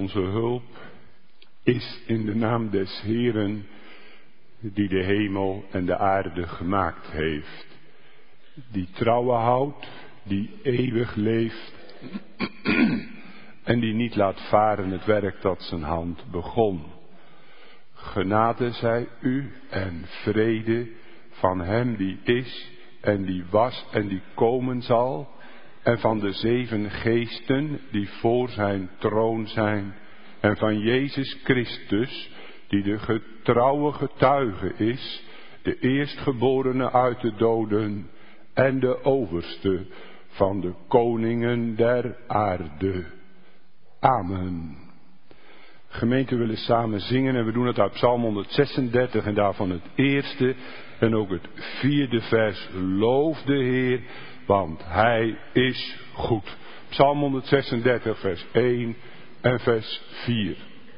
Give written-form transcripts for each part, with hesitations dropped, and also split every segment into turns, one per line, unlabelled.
onze hulp is in de naam des Heeren, die de hemel en de aarde gemaakt heeft. Die trouwen houdt, die eeuwig leeft en die niet laat varen het werk dat zijn hand begon. Genade zij u en vrede van hem die is en die was en die komen zal, en van de 7 geesten die voor zijn troon zijn, en van Jezus Christus, die de getrouwe getuige is, de eerstgeborene uit de doden en de overste van de koningen der aarde. Amen. Gemeente, willen samen zingen en we doen het uit Psalm 136 en daarvan het eerste en ook het 4e vers. Loof de Heer, want Hij is goed. Psalm 136 vers 1 en vers 4.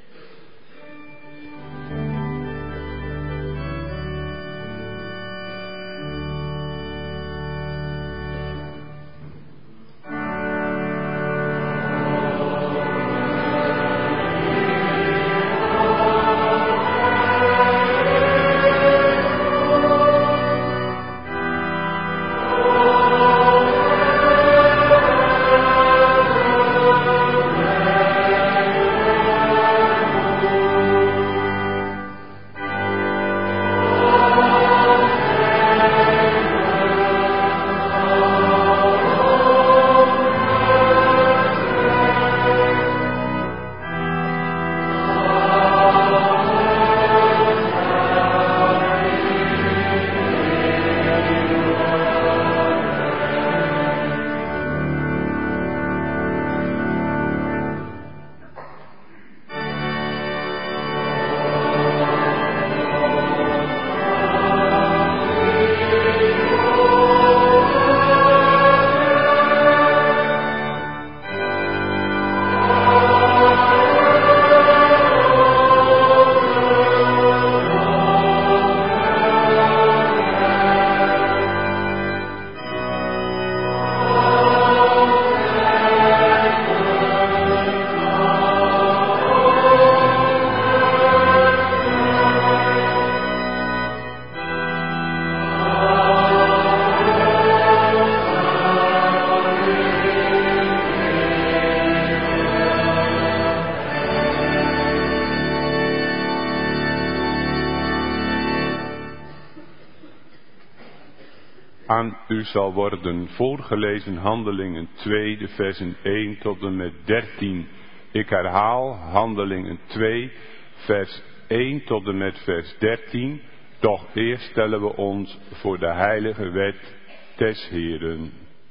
Aan u zal worden voorgelezen Handelingen 2, de versen 1 tot en met 13. Ik herhaal Handelingen 2, vers 1 tot en met vers 13. Doch eerst stellen we ons voor de heilige wet des Heeren.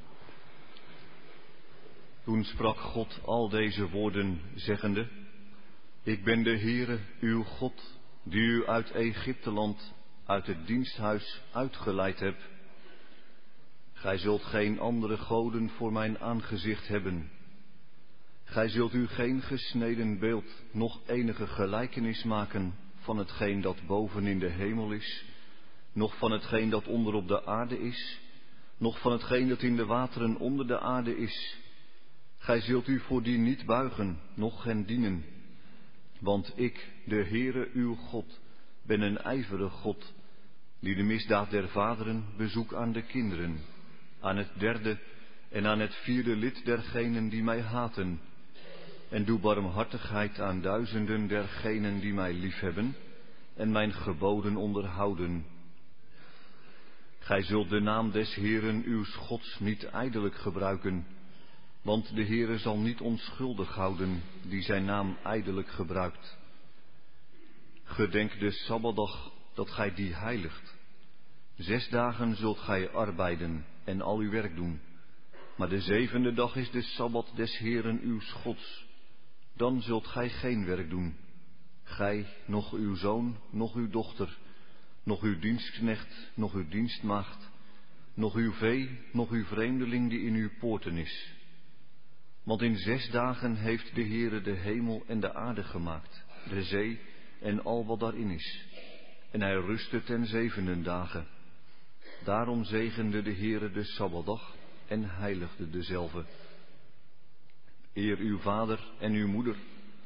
Toen sprak God al deze woorden, zeggende: Ik ben de Heere, uw God, die u uit Egypteland, uit het diensthuis uitgeleid heb. Gij zult geen andere goden voor mijn aangezicht hebben. Gij zult u geen gesneden beeld, noch enige gelijkenis maken van hetgeen dat boven in de hemel is, noch van hetgeen dat onder op de aarde is, noch van hetgeen dat in de wateren onder de aarde is. Gij zult u voor die niet buigen, noch hen dienen. Want ik, de Heere uw God, ben een ijverig God, die de misdaad der vaderen bezoek aan de kinderen, aan het 3e en aan het 4e lid dergenen die mij haten, en doe barmhartigheid aan duizenden dergenen die mij liefhebben en mijn geboden onderhouden. Gij zult de naam des Heeren uws Gods niet ijdelijk gebruiken, want de Heere zal niet onschuldig houden die zijn naam ijdelijk gebruikt. Gedenk de Sabbatdag dat gij die heiligt. 6 dagen zult gij arbeiden en al uw werk doen, maar de 7e dag is de Sabbat des Heeren uws Gods. Dan zult gij geen werk doen, gij, noch uw zoon, noch uw dochter, noch uw dienstknecht, noch uw dienstmaagd, noch uw vee, noch uw vreemdeling die in uw poorten is. Want in 6 dagen heeft de Heere de hemel en de aarde gemaakt, de zee en al wat daarin is. En hij rustte ten 7e dagen. Daarom zegende de Heere de Sabbatdag en heiligde dezelve. Eer uw vader en uw moeder,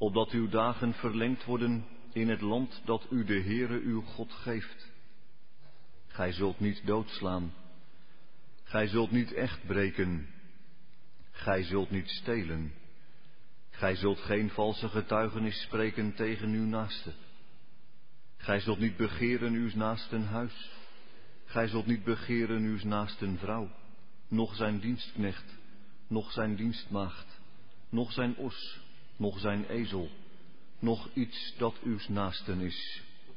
opdat uw dagen verlengd worden in het land dat u de Heere uw God geeft. Gij zult niet doodslaan. Gij zult niet echt breken. Gij zult niet stelen. Gij zult geen valse getuigenis spreken tegen uw naaste. Gij zult niet begeren uws naasten huis. Gij zult niet begeren uws naasten vrouw, noch zijn dienstknecht, noch zijn dienstmaagd, noch zijn os, noch zijn ezel, noch iets dat uws naasten is.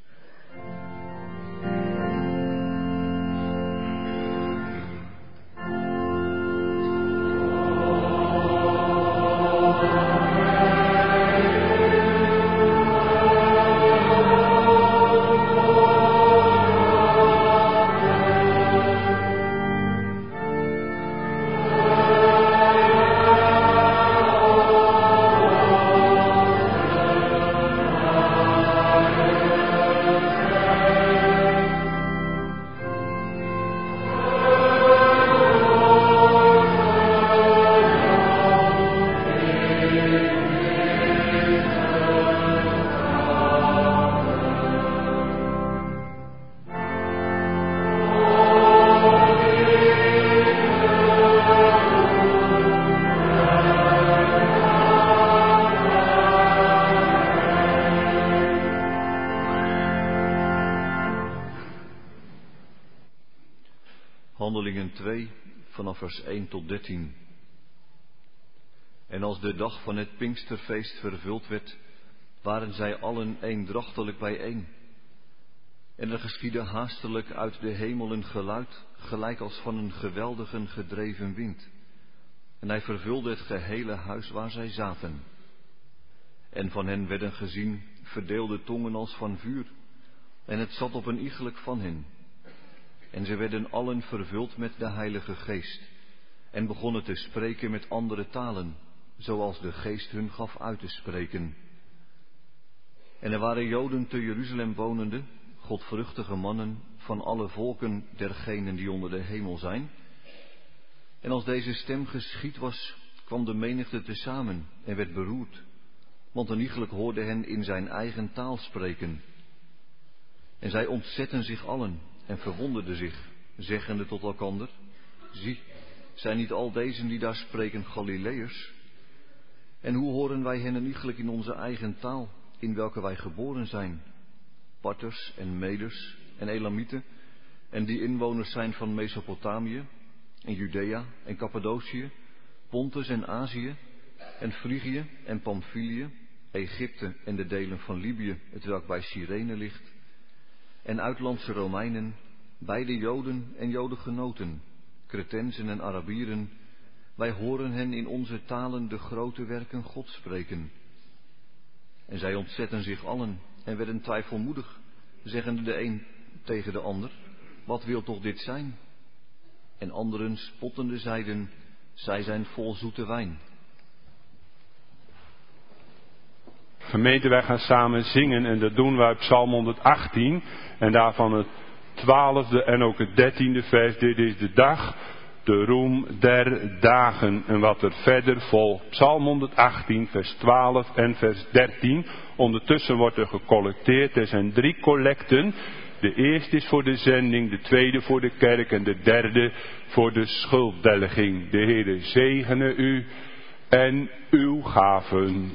Handelingen 2, vanaf vers 1 tot 13. En als de dag van het Pinksterfeest vervuld werd, waren zij allen eendrachtelijk bijeen. En er geschiedde haastelijk uit de hemel een geluid, gelijk als van een geweldige gedreven wind. En hij vervulde het gehele huis waar zij zaten. En van hen werden gezien verdeelde tongen als van vuur, en het zat op een iegelijk van hen. En ze werden allen vervuld met de Heilige Geest, en begonnen te spreken met andere talen, zoals de Geest hun gaf uit te spreken. En er waren Joden te Jeruzalem wonende, godvruchtige mannen van alle volken dergenen die onder de hemel zijn. En als deze stem geschied was, kwam de menigte tezamen en werd beroerd, want een iegelijk hoorde hen in zijn eigen taal spreken. En zij ontzetten zich allen en verwonderden zich, zeggende tot elkander: zie, zijn niet al deze die daar spreken Galileërs? En hoe horen wij hen een iegelijk in onze eigen taal, in welke wij geboren zijn? Parters en Meders en Elamieten, en die inwoners zijn van Mesopotamië, en Judea en Cappadocië, Pontus en Azië, en Frigië en Pamphylië, Egypte en de delen van Libië, hetwelk bij Cyrene ligt, en uitlandse Romeinen, beide Joden en Jodengenoten, Cretensen en Arabieren, wij horen hen in onze talen de grote werken Gods spreken. En zij ontzetten zich allen en werden twijfelmoedig, zeggende de een tegen de ander: wat wil toch dit zijn? En anderen spottende zeiden: zij zijn vol zoete wijn.
Gemeente, wij gaan samen zingen en dat doen wij op Psalm 118 en daarvan het 12e en ook het 13e vers. Dit is de dag, de roem der dagen en wat er verder volgt. Psalm 118 vers 12 en vers 13. Ondertussen wordt er gecollecteerd. Er zijn 3 collecten. De eerste is voor de zending, de tweede voor de kerk en de derde voor de schulddelging. De Heere zegene u en uw gaven.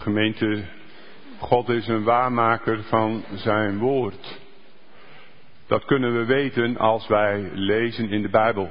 Gemeente, God is een waarmaker van zijn woord. Dat kunnen we weten als wij lezen in de Bijbel.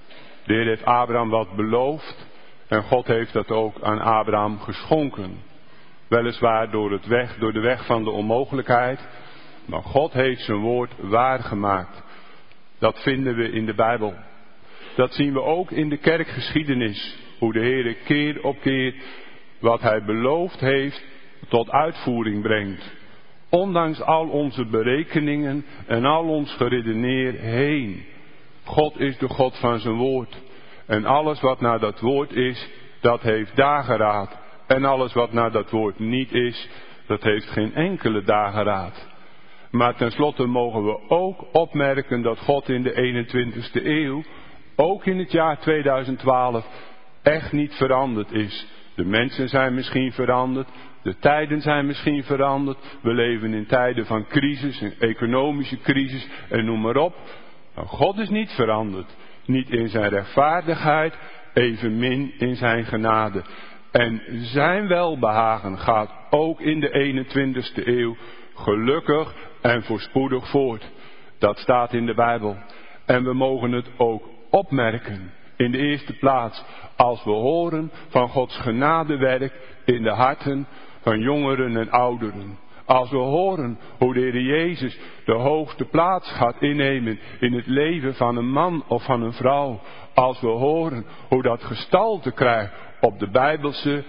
De Heer heeft Abraham wat beloofd en God heeft dat ook aan Abraham geschonken. Weliswaar door de weg van de onmogelijkheid, maar God heeft zijn woord waargemaakt. Dat vinden we in de Bijbel. Dat zien we ook in de kerkgeschiedenis. Hoe de Heer keer op keer wat hij beloofd heeft tot uitvoering brengt. Ondanks al onze berekeningen en al ons geredeneer heen. God is de God van zijn woord. En alles wat naar dat woord is, dat heeft dageraad. En alles wat naar dat woord niet is, dat heeft geen enkele dageraad. Maar tenslotte mogen we ook opmerken dat God in de 21ste eeuw, ook in het jaar 2012, echt niet veranderd is. De mensen zijn misschien veranderd, de tijden zijn misschien veranderd. We leven in tijden van crisis, een economische crisis en noem maar op. Maar God is niet veranderd. Niet in zijn rechtvaardigheid, evenmin in zijn genade. En zijn welbehagen gaat ook in de 21ste eeuw gelukkig en voorspoedig voort. Dat staat in de Bijbel. En we mogen het ook opmerken. In de eerste plaats als we horen van Gods genadewerk in de harten van jongeren en ouderen. Als we horen hoe de Heer Jezus de hoogste plaats gaat innemen in het leven van een man of van een vrouw. Als we horen hoe dat gestalte krijgt op de Bijbelse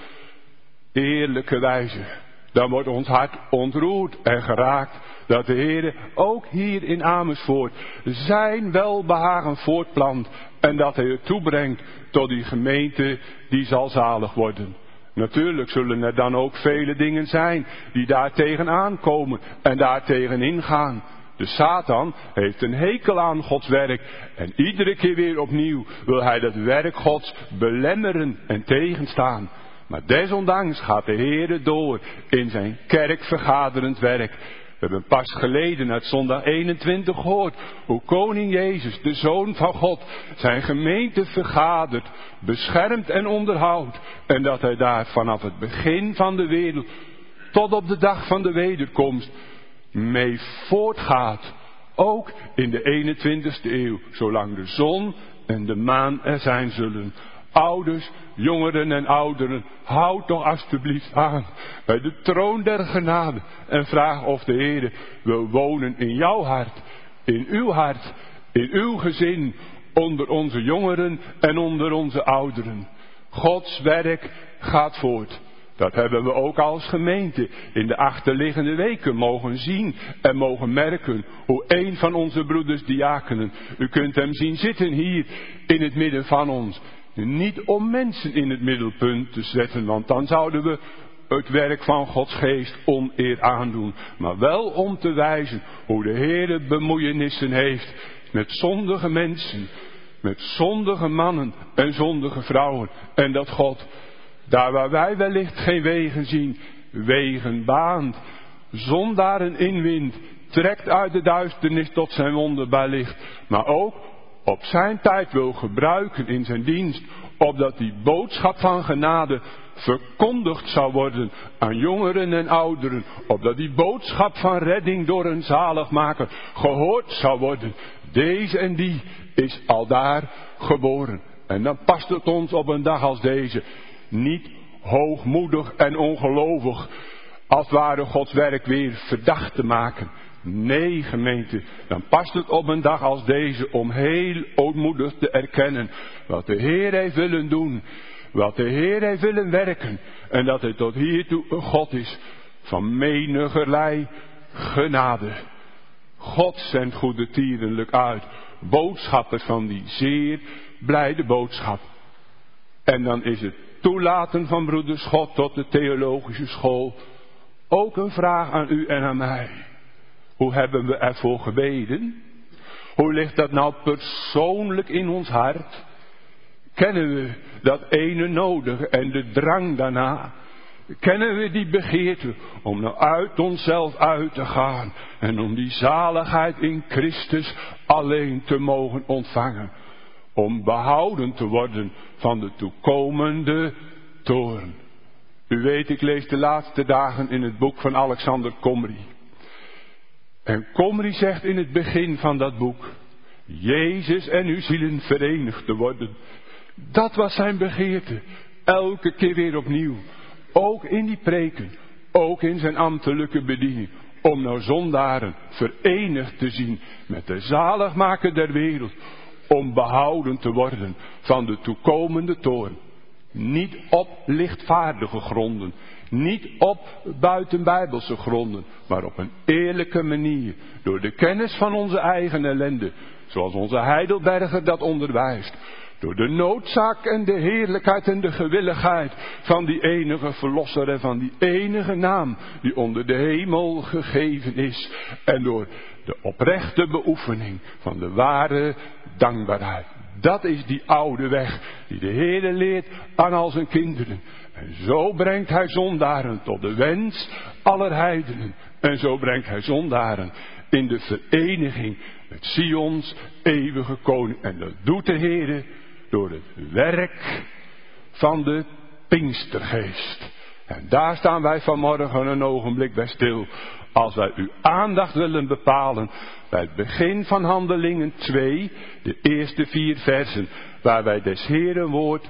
eerlijke wijze. Dan wordt ons hart ontroerd en geraakt dat de Heer ook hier in Amersfoort zijn welbehagen voortplant. En dat hij het toebrengt tot die gemeente die zal zalig worden. Natuurlijk zullen er dan ook vele dingen zijn die daar tegenaan komen en daar tegenin gaan. De Satan heeft een hekel aan Gods werk en iedere keer weer opnieuw wil hij dat werk Gods belemmeren en tegenstaan. Maar desondanks gaat de Heer door in zijn kerkvergaderend werk. We hebben pas geleden uit zondag 21 gehoord hoe koning Jezus, de Zoon van God, zijn gemeente vergadert, beschermt en onderhoudt. En dat hij daar vanaf het begin van de wereld tot op de dag van de wederkomst mee voortgaat. Ook in de 21ste eeuw, zolang de zon en de maan er zijn zullen. Ouders, jongeren en ouderen, houd toch alstublieft aan bij de troon der genade en vraag of de Heer wil wonen in jouw hart, in uw gezin, onder onze jongeren en onder onze ouderen. Gods werk gaat voort. Dat hebben we ook als gemeente in de achterliggende weken mogen zien en mogen merken. Hoe een van onze broeders diakenen, u kunt hem zien zitten hier in het midden van ons. Niet om mensen in het middelpunt te zetten, want dan zouden we het werk van Gods geest oneer aandoen. Maar wel om te wijzen hoe de Heer bemoeienissen heeft met zondige mensen, met zondige mannen en zondige vrouwen. En dat God, daar waar wij wellicht geen wegen zien, wegen baant, zondaren inwint, trekt uit de duisternis tot zijn wonderbaar licht. Maar ook op zijn tijd wil gebruiken in zijn dienst, opdat die boodschap van genade verkondigd zou worden aan jongeren en ouderen, opdat die boodschap van redding door een zaligmaker gehoord zou worden. Deze en die is aldaar geboren. En dan past het ons op een dag als deze niet hoogmoedig en ongelovig, als het ware Gods werk weer verdacht te maken. Nee, gemeente, dan past het op een dag als deze om heel ootmoedig te erkennen wat de Heer heeft willen doen, wat de Heer heeft willen werken en dat hij tot hiertoe een God is van menigerlei genade. God zendt goede tierenlijk uit, boodschappers van die zeer blijde boodschap. En dan is het toelaten van broeder Schot tot de theologische school ook een vraag aan u en aan mij. Hoe hebben we ervoor gebeden? Hoe ligt dat nou persoonlijk in ons hart? Kennen we dat ene nodige en de drang daarna? Kennen we die begeerte om nou uit onszelf uit te gaan en om die zaligheid in Christus alleen te mogen ontvangen? Om behouden te worden van de toekomende toorn. U weet, ik lees de laatste dagen in het boek van Alexander Comrie. En Comrie zegt in het begin van dat boek: Jezus en uw zielen verenigd te worden. Dat was zijn begeerte. Elke keer weer opnieuw. Ook in die preken. Ook in zijn ambtelijke bediening. Om nou zondaren verenigd te zien met de zaligmaker der wereld. Om behouden te worden van de toekomende toorn. Niet op lichtvaardige gronden. Niet op buitenbijbelse gronden. Maar op een eerlijke manier. Door de kennis van onze eigen ellende. Zoals onze Heidelberger dat onderwijst. Door de noodzaak en de heerlijkheid en de gewilligheid van die enige verlosser en van die enige naam die onder de hemel gegeven is. En door de oprechte beoefening van de ware dankbaarheid. Dat is die oude weg die de Heere leert aan al zijn kinderen. En zo brengt hij zondaren tot de wens aller heidenen. En zo brengt hij zondaren in de vereniging met Sions eeuwige koning. En dat doet de Heere door het werk van de Pinkstergeest. En daar staan wij vanmorgen een ogenblik bij stil. Als wij uw aandacht willen bepalen bij het begin van Handelingen 2, de eerste 4 versen, waar wij des Heeren woord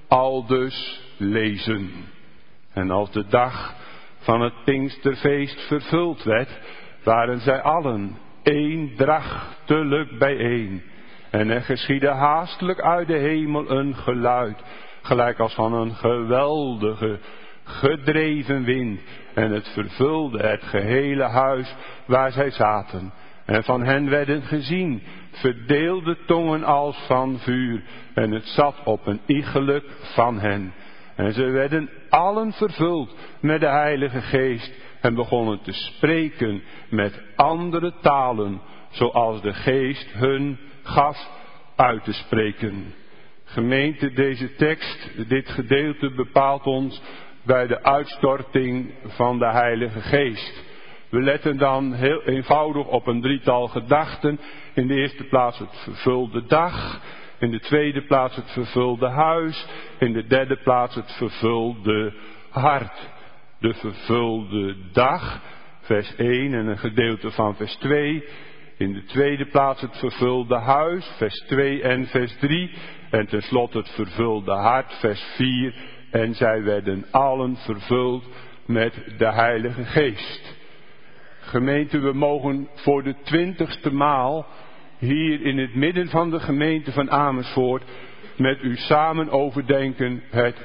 aldus lezen. En als de dag van het Pinksterfeest vervuld werd, waren zij allen eendrachtelijk bijeen. En er geschiedde haastelijk uit de hemel een geluid, gelijk als van een geweldige, gedreven wind. En het vervulde het gehele huis waar zij zaten. En van hen werden gezien verdeelde tongen als van vuur. En het zat op een iegelijk van hen. En ze werden allen vervuld met de Heilige Geest. En begonnen te spreken met andere talen, zoals de Geest hun gaf uit te spreken. Gemeente, deze tekst, dit gedeelte bepaalt ons bij de uitstorting van de Heilige Geest. We letten dan heel eenvoudig op een drietal gedachten. In de eerste plaats het vervulde dag. In de tweede plaats het vervulde huis. In de derde plaats het vervulde hart. De vervulde dag, vers 1 en een gedeelte van vers 2. In de tweede plaats het vervulde huis, vers 2 en vers 3. En tenslotte het vervulde hart, vers 4. En zij werden allen vervuld met de Heilige Geest. Gemeente, we mogen voor de 20ste maal hier in het midden van de gemeente van Amersfoort met u samen overdenken het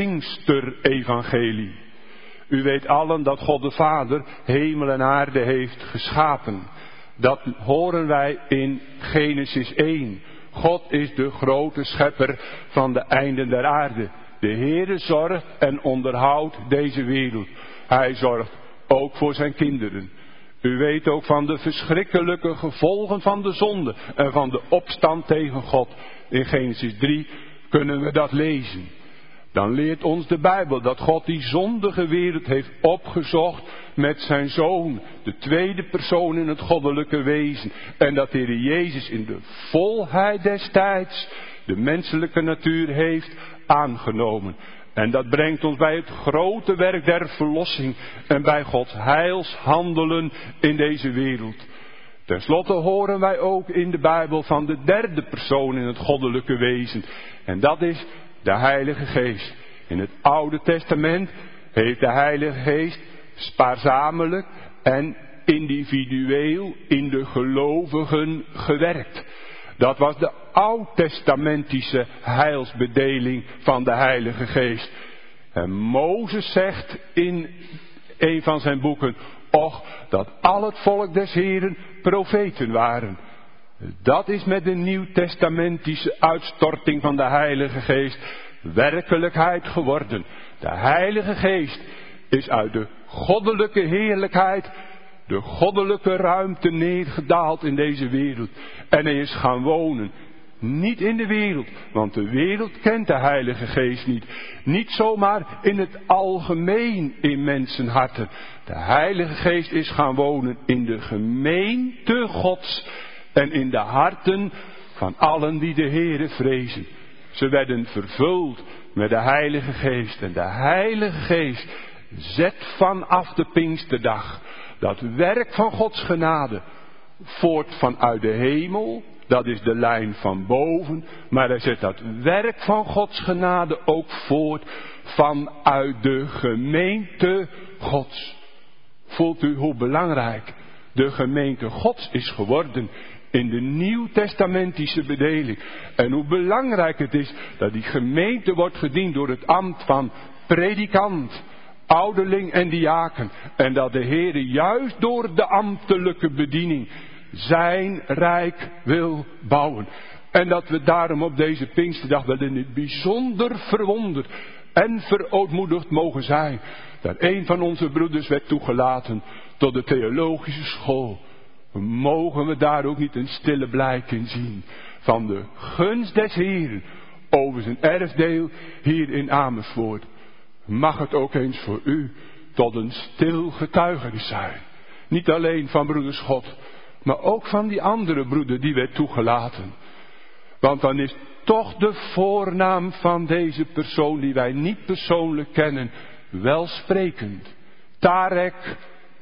Pinksterevangelie. U weet allen dat God de Vader hemel en aarde heeft geschapen. Dat horen wij in Genesis 1. God is de grote schepper van de einden der aarde. De Heere zorgt en onderhoudt deze wereld. Hij zorgt ook voor zijn kinderen. U weet ook van de verschrikkelijke gevolgen van de zonde en van de opstand tegen God. In Genesis 3 kunnen we dat lezen. Dan leert ons de Bijbel dat God die zondige wereld heeft opgezocht met zijn Zoon, de tweede persoon in het goddelijke wezen. En dat de Heer Jezus in de volheid des tijds de menselijke natuur heeft aangenomen. En dat brengt ons bij het grote werk der verlossing en bij Gods heilshandelen in deze wereld. Ten slotte horen wij ook in de Bijbel van de derde persoon in het goddelijke wezen. En dat is de Heilige Geest. In het Oude Testament heeft de Heilige Geest spaarzamelijk en individueel in de gelovigen gewerkt. Dat was de oud-testamentische heilsbedeling van de Heilige Geest. En Mozes zegt in een van zijn boeken, och, dat al het volk des Heren profeten waren. Dat is met de nieuwtestamentische uitstorting van de Heilige Geest werkelijkheid geworden. De Heilige Geest is uit de goddelijke heerlijkheid, de goddelijke ruimte neergedaald in deze wereld. En hij is gaan wonen. Niet in de wereld, want de wereld kent de Heilige Geest niet. Niet zomaar in het algemeen in mensenharten. De Heilige Geest is gaan wonen in de gemeente Gods en in de harten van allen die de Heere vrezen. Ze werden vervuld met de Heilige Geest. En de Heilige Geest zet vanaf de Pinksterdag dat werk van Gods genade voort vanuit de hemel. Dat is de lijn van boven. Maar hij zet dat werk van Gods genade ook voort vanuit de gemeente Gods. Voelt u hoe belangrijk de gemeente Gods is geworden in de nieuwtestamentische bedeling. En hoe belangrijk het is dat die gemeente wordt gediend door het ambt van predikant, ouderling en diaken. En dat de Heer juist door de ambtelijke bediening zijn rijk wil bouwen. En dat we daarom op deze Pinksterdag wel in het bijzonder verwonderd en verootmoedigd mogen zijn. Dat een van onze broeders werd toegelaten tot de theologische school. Mogen we daar ook niet een stille blijk in zien van de gunst des Heeren over zijn erfdeel hier in Amersfoort. Mag het ook eens voor u tot een stil getuigenis zijn. Niet alleen van broeder Schot, maar ook van die andere broeder die werd toegelaten. Want dan is toch de voornaam van deze persoon die wij niet persoonlijk kennen welsprekend. Tarek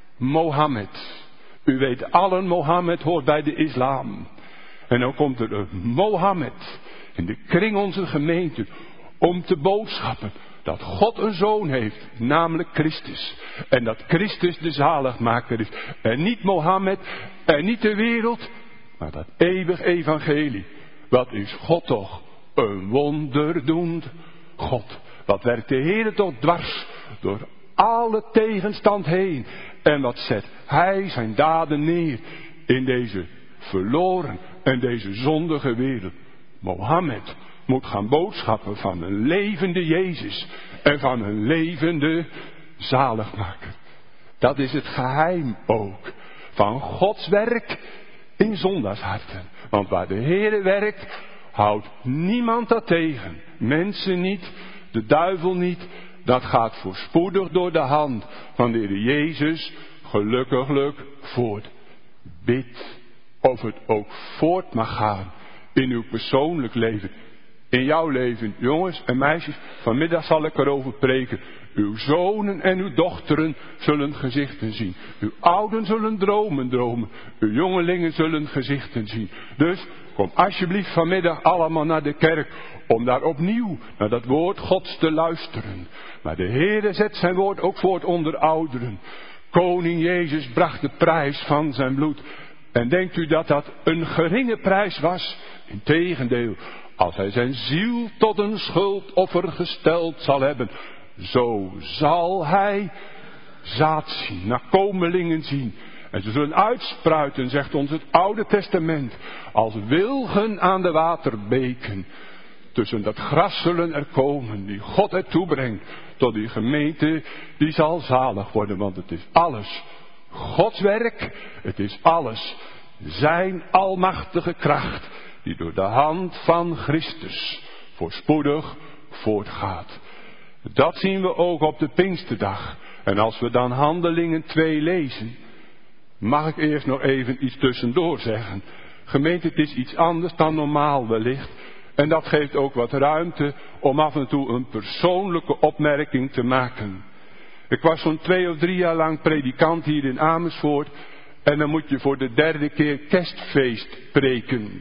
Mohammed. U weet allen, Mohammed hoort bij de islam. En dan komt er een Mohammed in de kring onze gemeente om te boodschappen dat God een zoon heeft, namelijk Christus. En dat Christus de zaligmaker is. En niet Mohammed en niet de wereld, maar dat eeuwig evangelie. Wat is God toch een wonderdoend God. Wat werkt de Heer toch dwars door alle tegenstand heen. En wat zet Hij zijn daden neer in deze verloren en deze zondige wereld. Mohammed moet gaan boodschappen van een levende Jezus en van een levende zaligmaker. Dat is het geheim ook van Gods werk in zondagsharten. Want waar de Heere werkt, houdt niemand dat tegen. Mensen niet, de duivel niet. Dat gaat voorspoedig door de hand van de Heer Jezus gelukkiglijk voort. Bid of het ook voort mag gaan in uw persoonlijk leven. In jouw leven, jongens en meisjes, vanmiddag zal ik erover preken. Uw zonen en uw dochteren zullen gezichten zien. Uw ouden zullen dromen. Uw jongelingen zullen gezichten zien. Dus kom alsjeblieft vanmiddag allemaal naar de kerk om daar opnieuw naar dat woord Gods te luisteren. Maar de Heere zet zijn woord ook voort onder ouderen. Koning Jezus bracht de prijs van zijn bloed. En denkt u dat dat een geringe prijs was? Integendeel, als hij zijn ziel tot een schuldoffer gesteld zal hebben, zo zal hij zaad zien, nakomelingen zien. En ze zullen uitspruiten, zegt ons het Oude Testament, als wilgen aan de waterbeken. Tussen dat gras zullen er komen, die God ertoe brengt, tot die gemeente, die zal zalig worden. Want het is alles Gods werk, het is alles zijn almachtige kracht, die door de hand van Christus voorspoedig voortgaat. Dat zien we ook op de Pinksterdag. En als we dan Handelingen 2 lezen, mag ik eerst nog even iets tussendoor zeggen. Gemeente, het is iets anders dan normaal wellicht. En dat geeft ook wat ruimte om af en toe een persoonlijke opmerking te maken. Ik was zo'n 2 of 3 jaar lang predikant hier in Amersfoort. En dan moet je voor de 3e keer kerstfeest preken.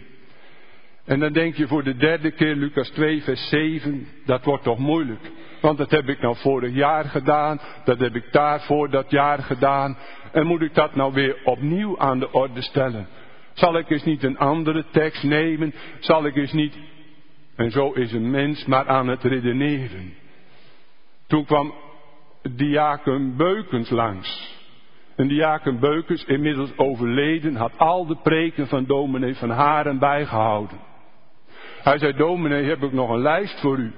En dan denk je voor de 3e keer Lucas 2 vers 7, dat wordt toch moeilijk. Want dat heb ik nou vorig jaar gedaan, dat heb ik daarvoor dat jaar gedaan. En moet ik dat nou weer opnieuw aan de orde stellen? Zal ik eens niet een andere tekst nemen? Zal ik eens niet... En zo is een mens maar aan het redeneren. Toen kwam diaken Beukens langs. En diaken Beukens, inmiddels overleden, had al de preken van dominee Van Haren bijgehouden. Hij zei, dominee, heb ik nog een lijst voor u.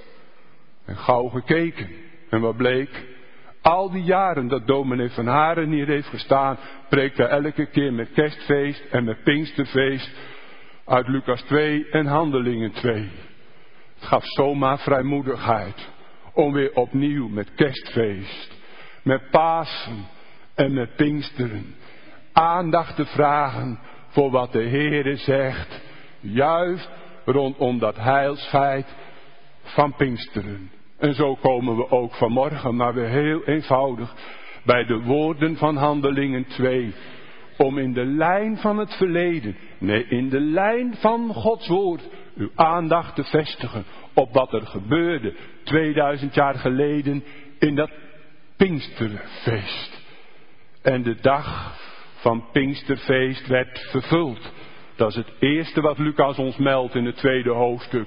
En gauw gekeken. En wat bleek? Al die jaren dat dominee Van Haren hier heeft gestaan, preekte hij elke keer met kerstfeest en met Pinksterfeest uit Lucas 2 en Handelingen 2. Het gaf zomaar vrijmoedigheid om weer opnieuw met kerstfeest, met Pasen en met Pinksteren aandacht te vragen voor wat de Heere zegt, juist rondom dat heilsfeit van Pinksteren. En zo komen we ook vanmorgen maar weer heel eenvoudig bij de woorden van Handelingen 2. Om in de lijn van het verleden, nee, in de lijn van Gods woord, uw aandacht te vestigen op wat er gebeurde 2000 jaar geleden in dat Pinksterfeest. En de dag van Pinksterfeest werd vervuld. Dat is het eerste wat Lucas ons meldt in het tweede hoofdstuk.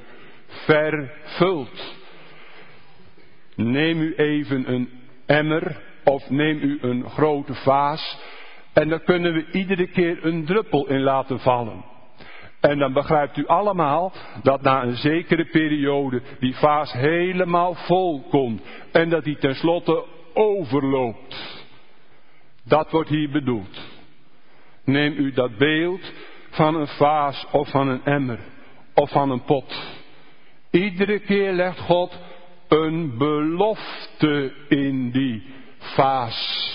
Vervuld. Neem u even een emmer of neem u een grote vaas en daar kunnen we iedere keer een druppel in laten vallen. En dan begrijpt u allemaal dat na een zekere periode die vaas helemaal vol komt en dat die tenslotte overloopt. Dat wordt hier bedoeld. Neem u dat beeld van een vaas of van een emmer of van een pot. Iedere keer legt God een belofte in die vaas.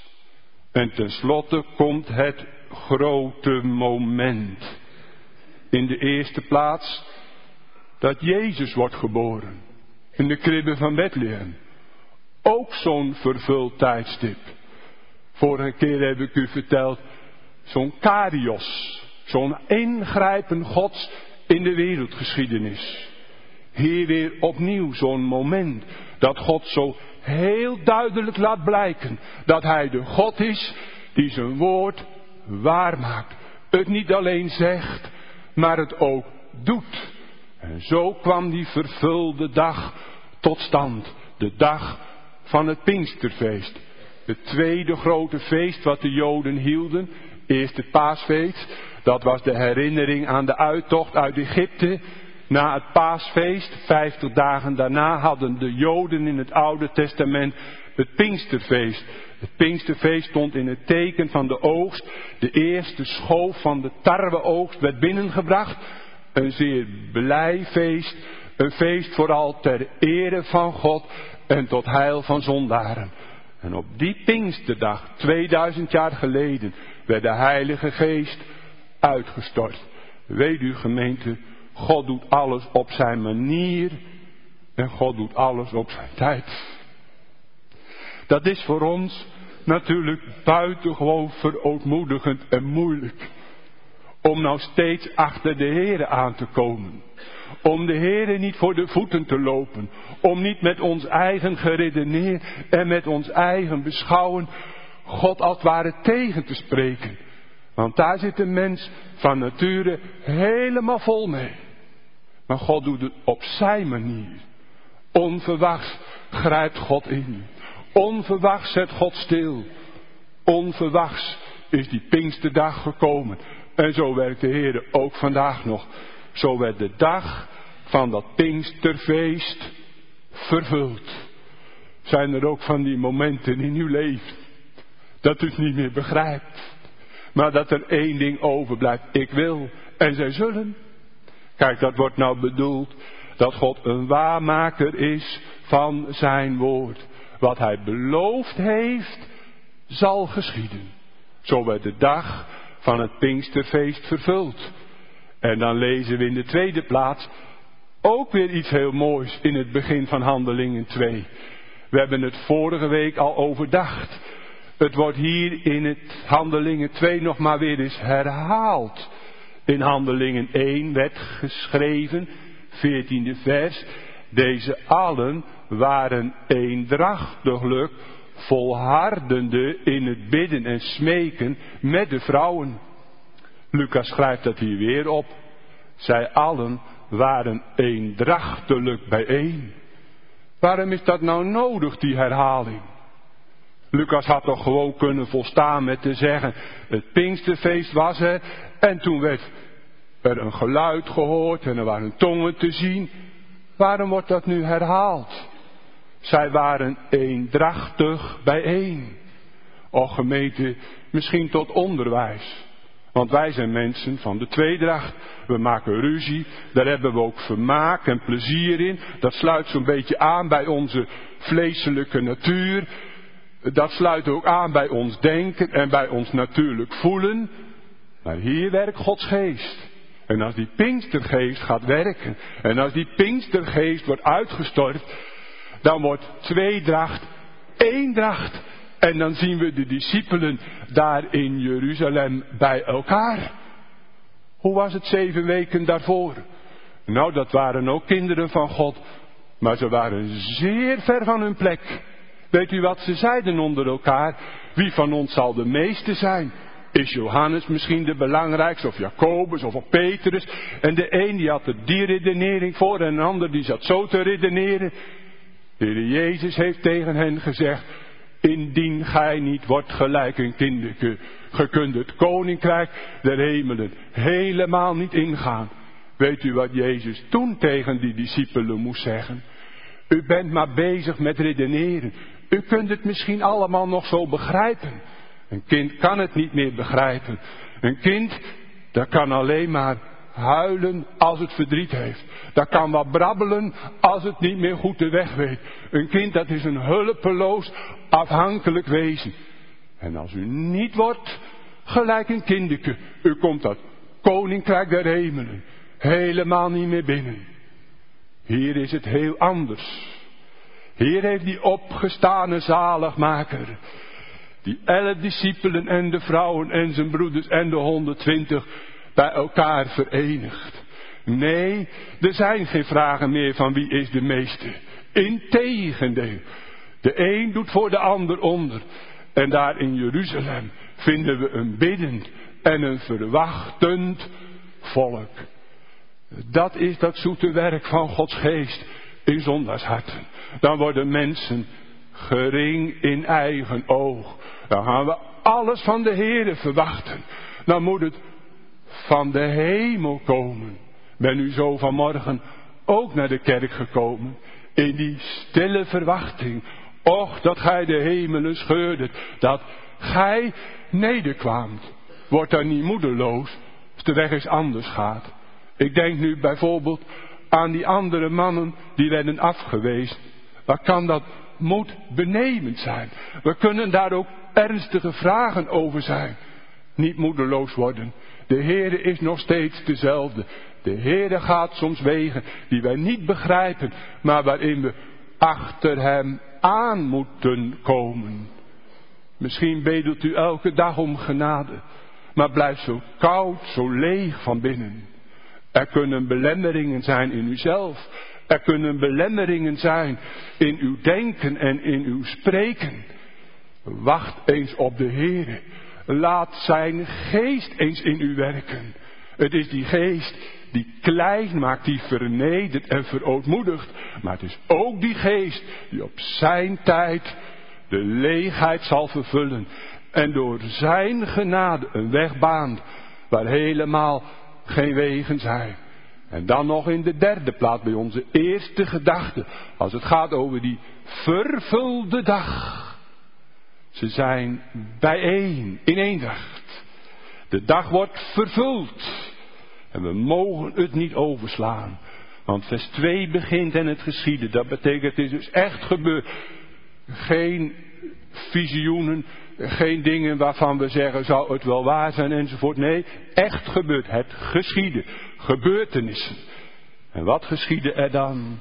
En tenslotte komt het grote moment. In de eerste plaats dat Jezus wordt geboren. In de kribbe van Bethlehem. Ook zo'n vervuld tijdstip. Vorige keer heb ik u verteld. Zo'n karios. Zo'n ingrijpen Gods in de wereldgeschiedenis. Hier weer opnieuw zo'n moment. Dat God zo heel duidelijk laat blijken. Dat Hij de God is die zijn woord waarmaakt. Het niet alleen zegt, maar het ook doet. En zo kwam die vervulde dag tot stand. De dag van het Pinksterfeest. Het tweede grote feest wat de Joden hielden. Eerst het Paasfeest. Dat was de herinnering aan de uittocht uit Egypte. Na het Paasfeest, 50 dagen daarna, hadden de Joden in het Oude Testament het Pinksterfeest. Het Pinksterfeest stond in het teken van de oogst. De eerste schoof van de tarweoogst werd binnengebracht. Een zeer blij feest. Een feest vooral ter ere van God en tot heil van zondaren. En op die Pinksterdag, 2000 jaar geleden, werd de Heilige Geest uitgestort. Weet u, gemeente, God doet alles op zijn manier en God doet alles op zijn tijd. Dat is voor ons natuurlijk buitengewoon verootmoedigend en moeilijk. Om nou steeds achter de Heere aan te komen. Om de Heere niet voor de voeten te lopen. Om niet met ons eigen geredeneer en met ons eigen beschouwen God als het ware tegen te spreken. Want daar zit een mens van nature helemaal vol mee. Maar God doet het op zijn manier. Onverwachts grijpt God in. Onverwachts zet God stil. Onverwachts is die Pinksterdag gekomen. En zo werkt de Heer ook vandaag nog. Zo werd de dag van dat Pinksterfeest vervuld. Zijn er ook van die momenten in uw leven dat u het niet meer begrijpt. Maar dat er één ding overblijft. Ik wil en zij zullen. Kijk, dat wordt nou bedoeld dat God een waarmaker is van zijn woord. Wat hij beloofd heeft, zal geschieden. Zo werd de dag van het Pinksterfeest vervuld. En dan lezen we in de tweede plaats ook weer iets heel moois in het begin van Handelingen 2. We hebben het vorige week al overdacht. Het wordt hier in het Handelingen 2 nog maar weer eens herhaald. In Handelingen 1 werd geschreven, 14e vers. Deze allen waren eendrachtiglijk, volhardende in het bidden en smeken met de vrouwen. Lucas schrijft dat hier weer op. Zij allen waren eendrachtelijk bijeen. Waarom is dat nou nodig, die herhaling? Lucas had toch gewoon kunnen volstaan met te zeggen, het Pinksterfeest was er en toen werd er een geluid gehoord en er waren tongen te zien. Waarom wordt dat nu herhaald? Zij waren eendrachtig bijeen. Och gemeente, misschien tot onderwijs. Want wij zijn mensen van de tweedracht. We maken ruzie, daar hebben we ook vermaak en plezier in. Dat sluit zo'n beetje aan bij onze vleeselijke natuur. Dat sluit ook aan bij ons denken en bij ons natuurlijk voelen. Maar hier werkt Gods geest. En als die Pinkstergeest gaat werken, en als die Pinkstergeest wordt uitgestort, dan wordt tweedracht eendracht. En dan zien we de discipelen daar in Jeruzalem bij elkaar. Hoe was het 7 weken daarvoor? Nou, dat waren ook kinderen van God, maar ze waren zeer ver van hun plek. Weet u wat ze zeiden onder elkaar? Wie van ons zal de meeste zijn? Is Johannes misschien de belangrijkste, of Jacobus, of Petrus? En de een die had er die redenering voor, en een ander die zat zo te redeneren. De Heer Jezus heeft tegen hen gezegd: indien gij niet wordt gelijk een kinderke, ge kunt het koninkrijk der hemelen helemaal niet ingaan. Weet u wat Jezus toen tegen die discipelen moest zeggen? U bent maar bezig met redeneren. U kunt het misschien allemaal nog zo begrijpen. Een kind kan het niet meer begrijpen. Een kind, dat kan alleen maar huilen als het verdriet heeft. Dat kan wat brabbelen als het niet meer goed de weg weet. Een kind, dat is een hulpeloos, afhankelijk wezen. En als u niet wordt gelijk een kinderke, u komt dat koninkrijk der hemelen helemaal niet meer binnen. Hier is het heel anders. Hier heeft die opgestane zaligmaker die 11 discipelen en de vrouwen en zijn broeders en de 120 bij elkaar verenigd. Nee, er zijn geen vragen meer van wie is de meeste. Integendeel, de een doet voor de ander onder. En daar in Jeruzalem vinden we een biddend en een verwachtend volk. Dat is dat zoete werk van Gods geest in zondagsharten. Dan worden mensen gering in eigen oog. Dan gaan we alles van de Heere verwachten. Dan moet het van de hemel komen. Ben u zo vanmorgen ook naar de kerk gekomen? In die stille verwachting. Och, dat gij de hemelen scheurdet. Dat gij nederkwaamt. Word dan niet moedeloos als de weg eens anders gaat. Ik denk nu bijvoorbeeld aan die andere mannen die werden afgewezen. Wat kan dat moedbenemend zijn? We kunnen daar ook ernstige vragen over zijn. Niet moedeloos worden. De Heere is nog steeds dezelfde. De Heere gaat soms wegen die wij niet begrijpen, maar waarin we achter hem aan moeten komen. Misschien bedelt u elke dag om genade, maar blijft zo koud, zo leeg van binnen. Er kunnen belemmeringen zijn in uzelf. Er kunnen belemmeringen zijn in uw denken en in uw spreken. Wacht eens op de Heere. Laat zijn geest eens in u werken. Het is die geest die klein maakt, die vernedert en verootmoedigt. Maar het is ook die geest die op zijn tijd de leegheid zal vervullen. En door zijn genade een weg baant waar helemaal geen wegen zijn. En dan nog in de derde plaats bij onze eerste gedachte. Als het gaat over die vervulde dag. Ze zijn bijeen in eendracht. De dag wordt vervuld. En we mogen het niet overslaan. Want vers 2 begint en het geschiedde. Dat betekent het is dus echt gebeurd. Geen visioenen. Geen dingen waarvan we zeggen zou het wel waar zijn enzovoort. Nee, echt gebeurd. Het geschiedde. Gebeurtenissen. En wat geschiedde er dan?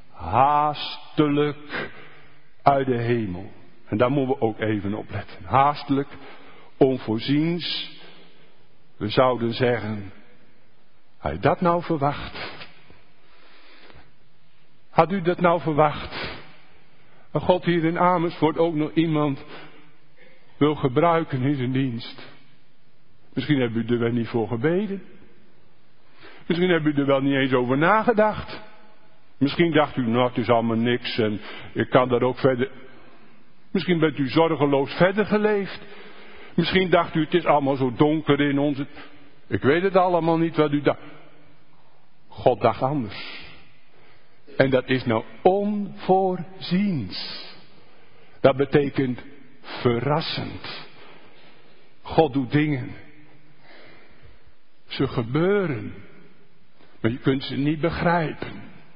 Haastelijk uit de hemel. En daar moeten we ook even op letten. Haastelijk, onvoorziens. We zouden zeggen, had je dat nou verwacht? Had u dat nou verwacht? Dat God hier in Amersfoort ook nog iemand wil gebruiken in zijn dienst. Misschien hebben u er wel niet voor gebeden. Misschien hebben u er wel niet eens over nagedacht. Misschien dacht u, nou het is allemaal niks en ik kan daar ook verder. Misschien bent u zorgeloos verder geleefd. Misschien dacht u, het is allemaal zo donker in onze. Ik weet het allemaal niet wat u dacht. God dacht anders. En dat is nou onvoorziens. Dat betekent verrassend. God doet dingen. Ze gebeuren. Maar je kunt ze niet begrijpen.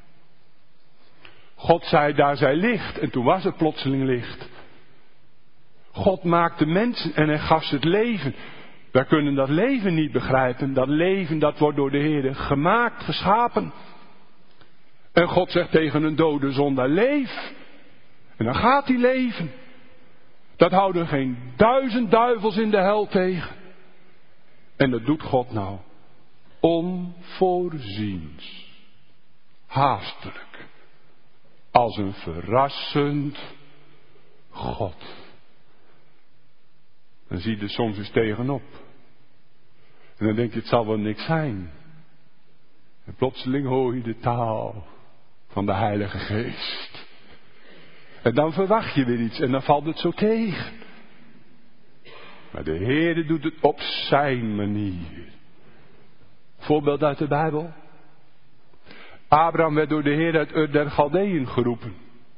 God zei, daar zij licht. En toen was het plotseling licht. God maakte mensen en hij gaf ze het leven. Wij kunnen dat leven niet begrijpen. Dat leven dat wordt door de Heer gemaakt, geschapen. En God zegt tegen een dode zondaar, leef. En dan gaat hij leven. Dat houden geen 1000 duivels in de hel tegen. En dat doet God nou. Onvoorziens. Haastelijk. Als een verrassend God. Dan zie je er soms eens tegenop. En dan denk je, het zal wel niks zijn. En plotseling hoor je de taal van de Heilige Geest. En dan verwacht je weer iets en dan valt het zo tegen. Maar de Heere doet het op zijn manier. Voorbeeld uit de Bijbel. Abraham werd door de Heer uit Ur der Galdeeën geroepen.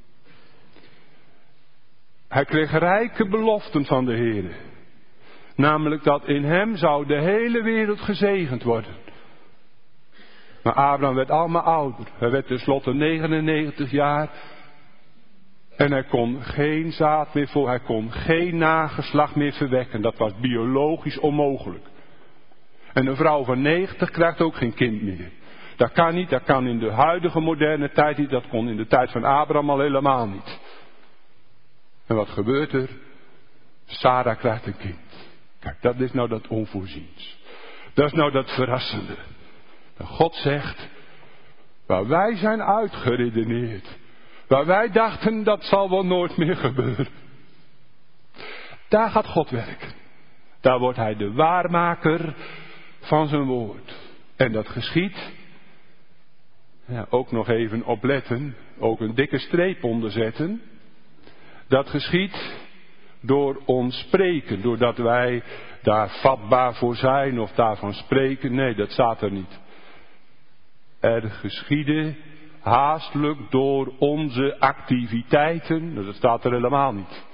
Hij kreeg rijke beloften van de Heer. Namelijk dat in hem zou de hele wereld gezegend worden. Maar Abraham werd allemaal ouder. Hij werd tenslotte 99 jaar. En hij kon geen zaad meer voor. Hij kon geen nageslacht meer verwekken. Dat was biologisch onmogelijk. En een vrouw van 90 krijgt ook geen kind meer. Dat kan niet. Dat kan in de huidige moderne tijd niet. Dat kon in de tijd van Abraham al helemaal niet. En wat gebeurt er? Sarah krijgt een kind. Kijk, dat is nou dat onvoorziens. Dat is nou dat verrassende. En God zegt, waar wij zijn uitgeredeneerd, waar wij dachten dat zal wel nooit meer gebeuren. Daar gaat God werken. Daar wordt hij de waarmaker van zijn woord. En dat geschiet, ja, ook nog even opletten, ook een dikke streep onderzetten. Dat geschiet door ons spreken, doordat wij daar vatbaar voor zijn of daarvan spreken. Nee, dat staat er niet. Er geschieden haastelijk door onze activiteiten. Dat staat er helemaal niet.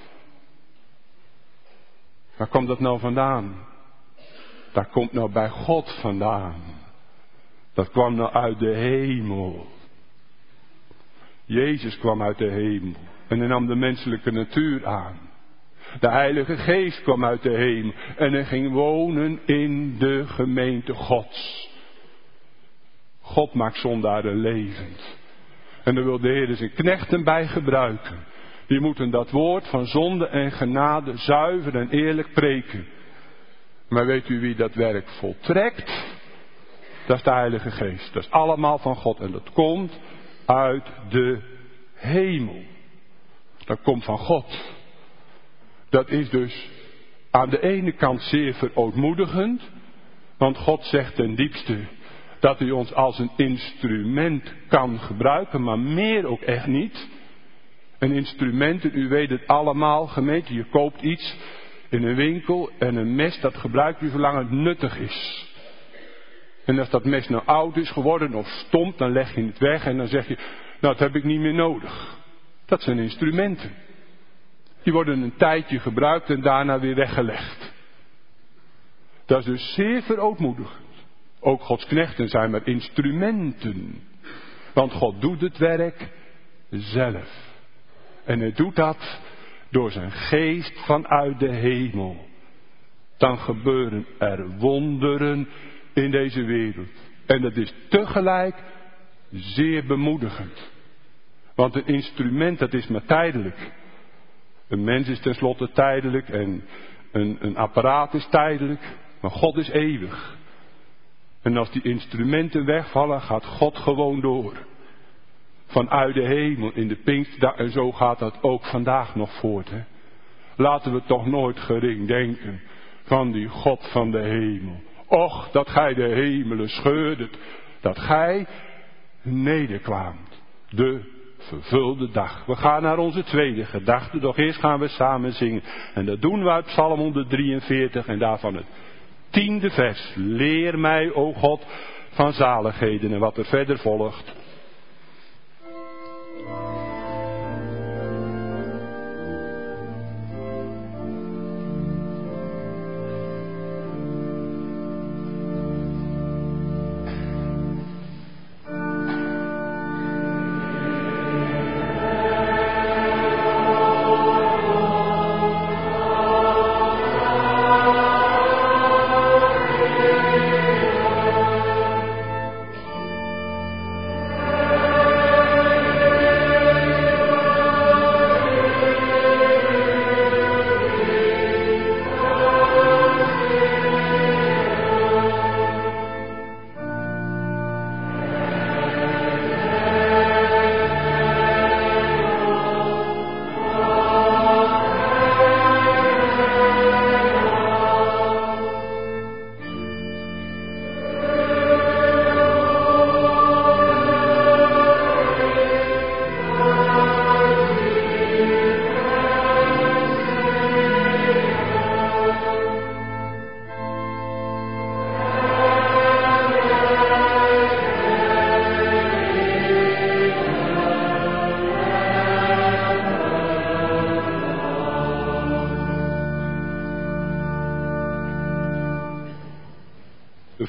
Waar komt dat nou vandaan? Dat komt nou bij God vandaan. Dat kwam nou uit de hemel. Jezus kwam uit de hemel. En hij nam de menselijke natuur aan. De Heilige Geest kwam uit de hemel. En hij ging wonen in de gemeente Gods. God maakt zondaren levend. En daar wil de Heer zijn knechten bij gebruiken. Die moeten dat woord van zonde en genade zuiver en eerlijk preken. Maar weet u wie dat werk voltrekt? Dat is de Heilige Geest. Dat is allemaal van God. En dat komt uit de hemel. Dat komt van God. Dat is dus aan de ene kant zeer verootmoedigend. Want God zegt ten diepste dat hij ons als een instrument kan gebruiken. Maar meer ook echt niet. Een instrument, u weet het allemaal, gemeente. Je koopt iets in een winkel en een mes dat gebruikt u zolang het nuttig is. En als dat mes nou oud is geworden of stompt, dan leg je het weg en dan zeg je, nou dat heb ik niet meer nodig. Dat zijn instrumenten. Die worden een tijdje gebruikt en daarna weer weggelegd. Dat is dus zeer verootmoedigend. Ook Gods knechten zijn maar instrumenten. Want God doet het werk zelf. En hij doet dat door zijn geest vanuit de hemel. Dan gebeuren er wonderen in deze wereld. En dat is tegelijk zeer bemoedigend. Want een instrument, dat is maar tijdelijk. Een mens is tenslotte tijdelijk en een apparaat is tijdelijk. Maar God is eeuwig. En als die instrumenten wegvallen, gaat God gewoon door. Vanuit de hemel in de Pinksterdag. En zo gaat dat ook vandaag nog voort. Hè? Laten we toch nooit gering denken van die God van de hemel. Och, dat gij de hemelen scheurdet. Dat gij nederkwaamt. De vervulde dag. We gaan naar onze tweede gedachte. Doch eerst gaan we samen zingen. En dat doen we uit Psalm 143. En daarvan het 10e vers. Leer mij, o God, van zaligheden. En wat er verder volgt.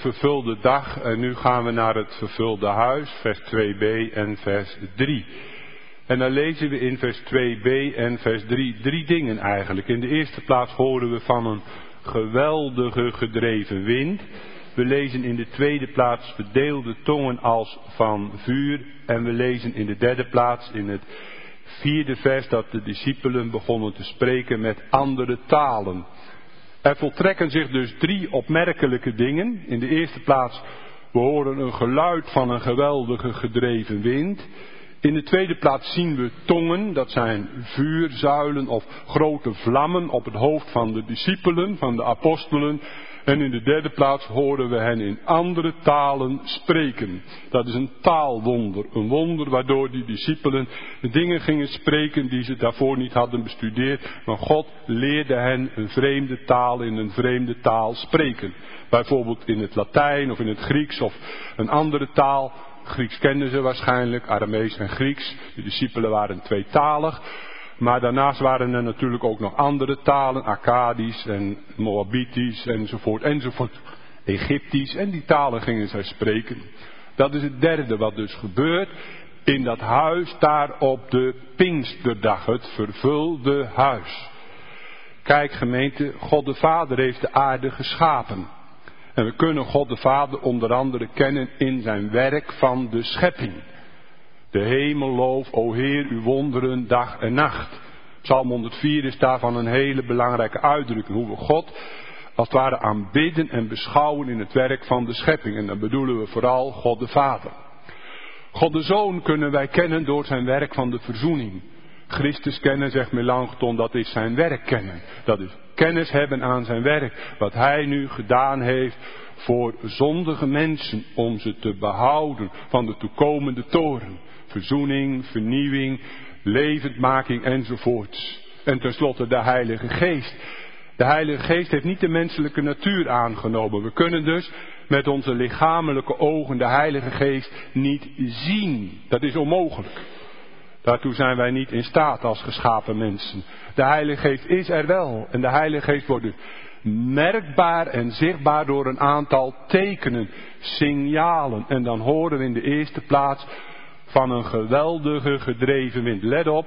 vervulde dag en nu gaan we naar het vervulde huis, vers 2b en vers 3. En dan lezen we in vers 2b en vers 3 drie dingen eigenlijk. In de eerste plaats horen we van een geweldige gedreven wind. We lezen in de tweede plaats verdeelde tongen als van vuur. En we lezen in de derde plaats in het vierde vers dat de discipelen begonnen te spreken met andere talen. Er voltrekken zich dus drie opmerkelijke dingen. In de eerste plaats, we horen een geluid van een geweldige gedreven wind. In de tweede plaats zien we tongen, dat zijn vuurzuilen of grote vlammen op het hoofd van de discipelen, van de apostelen. En in de derde plaats horen we hen in andere talen spreken. Dat is een taalwonder, een wonder waardoor die discipelen dingen gingen spreken die ze daarvoor niet hadden bestudeerd. Maar God leerde hen een vreemde taal in een vreemde taal spreken. Bijvoorbeeld in het Latijn of in het Grieks of een andere taal. Grieks kenden ze waarschijnlijk, Aramees en Grieks. De discipelen waren tweetalig. Maar daarnaast waren er natuurlijk ook nog andere talen, Akkadisch en Moabitisch enzovoort, Egyptisch. En die talen gingen zij spreken. Dat is het derde wat dus gebeurt in dat huis daar op de Pinksterdag, het vervulde huis. Kijk gemeente, God de Vader heeft de aarde geschapen. En we kunnen God de Vader onder andere kennen in zijn werk van de schepping. De hemel loof, o Heer, uw wonderen dag en nacht. Psalm 104 is daarvan een hele belangrijke uitdrukking. Hoe we God als het ware aanbidden en beschouwen in het werk van de schepping. En dan bedoelen we vooral God de Vader. God de Zoon kunnen wij kennen door zijn werk van de verzoening. Christus kennen, zegt Melanchthon, dat is zijn werk kennen. Dat is kennis hebben aan zijn werk. Wat hij nu gedaan heeft voor zondige mensen om ze te behouden van de toekomende toorn. Verzoening, vernieuwing, levendmaking enzovoorts. En tenslotte de Heilige Geest. De Heilige Geest heeft niet de menselijke natuur aangenomen. We kunnen dus met onze lichamelijke ogen de Heilige Geest niet zien. Dat is onmogelijk. Daartoe zijn wij niet in staat als geschapen mensen. De Heilige Geest is er wel. En de Heilige Geest wordt dus merkbaar en zichtbaar door een aantal tekenen, signalen. En dan horen we in de eerste plaats van een geweldige gedreven wind. Let op,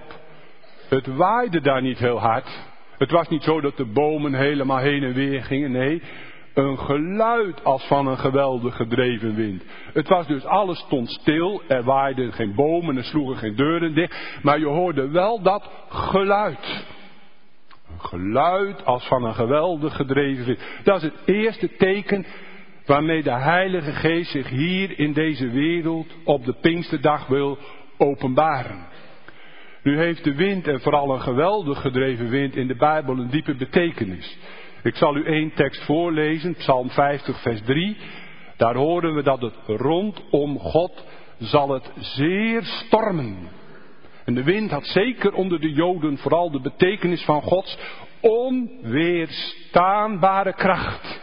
het waaide daar niet heel hard. Het was niet zo dat de bomen helemaal heen en weer gingen. Nee, een geluid als van een geweldig gedreven wind. Het was dus, alles stond stil. Er waaiden geen bomen, er sloegen geen deuren dicht. Maar je hoorde wel dat geluid. Een geluid als van een geweldig gedreven wind. Dat is het eerste teken waarmee de Heilige Geest zich hier in deze wereld op de Pinksterdag wil openbaren. Nu heeft de wind, en vooral een geweldig gedreven wind, in de Bijbel een diepe betekenis. Ik zal u één tekst voorlezen, Psalm 50 vers 3. Daar horen we dat het rondom God zal het zeer stormen. En de wind had zeker onder de Joden vooral de betekenis van Gods onweerstaanbare kracht.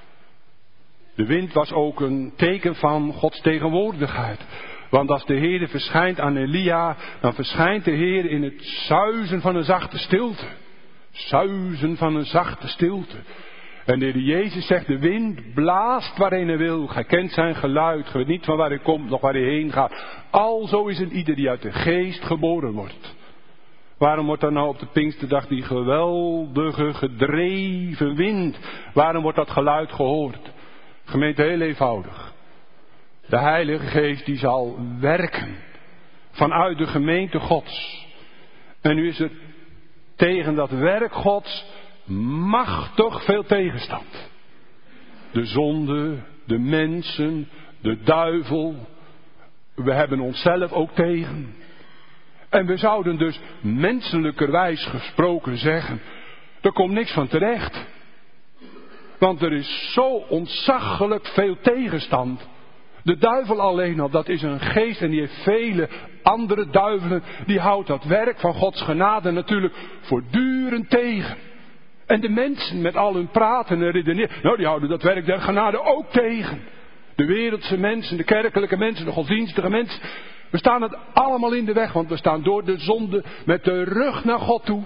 De wind was ook een teken van Gods tegenwoordigheid. Want als de Heer verschijnt aan Elia, dan verschijnt de Heer in het suizen van een zachte stilte. Suizen van een zachte stilte. En de Heer Jezus zegt, de wind blaast waarheen hij wil. Gij kent zijn geluid, gij weet niet van waar hij komt, nog waar hij heen gaat. Alzo is een ieder die uit de geest geboren wordt. Waarom wordt er nou op de Pinksterdag die geweldige gedreven wind? Waarom wordt dat geluid gehoord? Gemeente, heel eenvoudig. De Heilige Geest die zal werken vanuit de gemeente Gods. En nu is er tegen dat werk Gods machtig veel tegenstand. De zonde, de mensen, de duivel. We hebben onszelf ook tegen. En we zouden dus menselijkerwijs gesproken zeggen, er komt niks van terecht. Want er is zo ontzaglijk veel tegenstand. De duivel alleen al, dat is een geest en die heeft vele andere duivelen. Die houdt dat werk van Gods genade natuurlijk voortdurend tegen. En de mensen met al hun praten en redeneren, nou die houden dat werk der genade ook tegen. De wereldse mensen, de kerkelijke mensen, de godsdienstige mensen. We staan het allemaal in de weg, want we staan door de zonde met de rug naar God toe.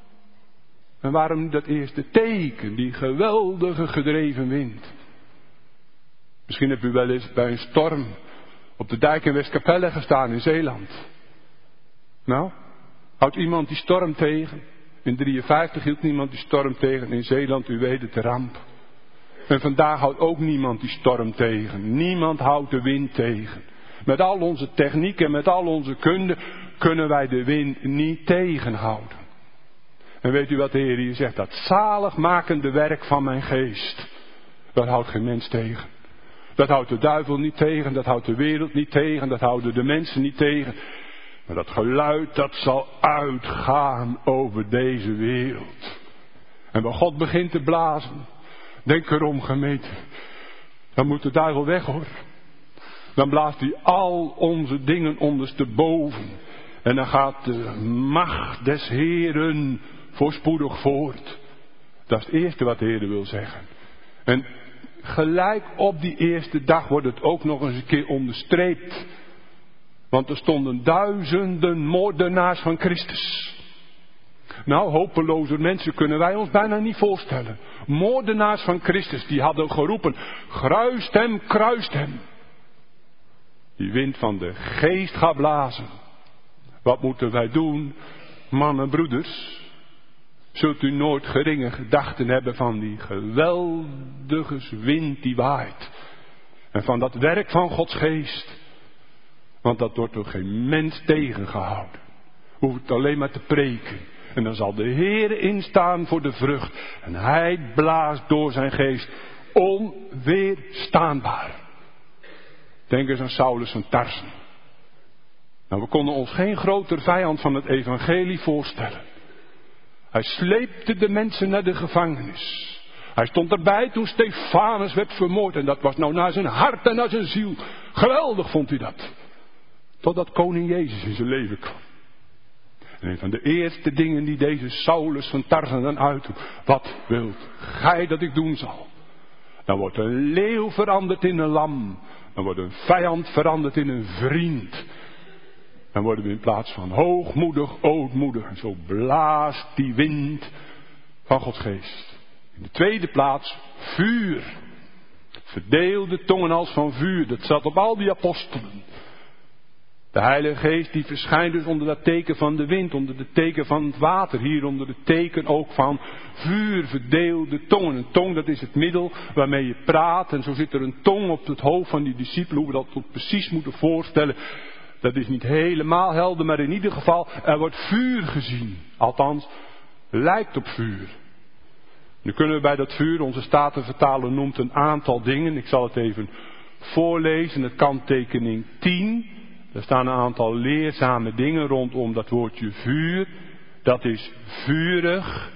En waarom dat eerste teken, die geweldige gedreven wind? Misschien hebt u wel eens bij een storm op de dijk in Westkapelle gestaan in Zeeland. Nou, houdt iemand die storm tegen? In 1953 hield niemand die storm tegen. In Zeeland, u weet het, de ramp. En vandaag houdt ook niemand die storm tegen. Niemand houdt de wind tegen. Met al onze techniek en met al onze kunde kunnen wij de wind niet tegenhouden. En weet u wat de Heer hier zegt? Dat zaligmakende werk van mijn geest. Dat houdt geen mens tegen. Dat houdt de duivel niet tegen. Dat houdt de wereld niet tegen. Dat houden de mensen niet tegen. Maar dat geluid dat zal uitgaan over deze wereld. En waar God begint te blazen. Denk erom, gemeente. Dan moet de duivel weg, hoor. Dan blaast hij al onze dingen ondersteboven. En dan gaat de macht des Heeren voorspoedig voort. Dat is het eerste wat de Heer wil zeggen. En gelijk op die eerste dag wordt het ook nog eens een keer onderstreept. Want er stonden duizenden moordenaars van Christus. Nou, hopeloze mensen kunnen wij ons bijna niet voorstellen. Moordenaars van Christus, die hadden geroepen, kruist hem, kruist hem. Die wind van de geest gaat blazen. Wat moeten wij doen, mannen, broeders? Zult u nooit geringe gedachten hebben van die geweldige wind die waait. En van dat werk van Gods geest. Want dat wordt door geen mens tegengehouden. Hoeft het alleen maar te preken. En dan zal de Heer instaan voor de vrucht. En hij blaast door zijn geest onweerstaanbaar. Denk eens aan Saulus van Tarsen. Nou, we konden ons geen groter vijand van het evangelie voorstellen. Hij sleepte de mensen naar de gevangenis. Hij stond erbij toen Stefanus werd vermoord. En dat was nou naar zijn hart en naar zijn ziel. Geweldig vond hij dat. Totdat koning Jezus in zijn leven kwam. En een van de eerste dingen die deze Saulus van Tarsen dan uitdoet. Wat wilt gij dat ik doen zal? Dan wordt een leeuw veranderd in een lam. Dan wordt een vijand veranderd in een vriend. Dan worden we in plaats van hoogmoedig, ootmoedig. En zo blaast die wind van Gods geest. In de tweede plaats vuur. Verdeelde tongen als van vuur. Dat zat op al die apostelen. De Heilige Geest die verschijnt dus onder dat teken van de wind. Onder het teken van het water. Hier onder het teken ook van vuur. Verdeelde tongen. Een tong dat is het middel waarmee je praat. En zo zit er een tong op het hoofd van die discipelen. Hoe we dat tot precies moeten voorstellen. Dat is niet helemaal helder. Maar in ieder geval er wordt vuur gezien. Althans lijkt op vuur. Nu kunnen we bij dat vuur, onze Statenvertaler noemt een aantal dingen. Ik zal het even voorlezen. Het kanttekening 10. Er staan een aantal leerzame dingen rondom dat woordje vuur. Dat is vurig,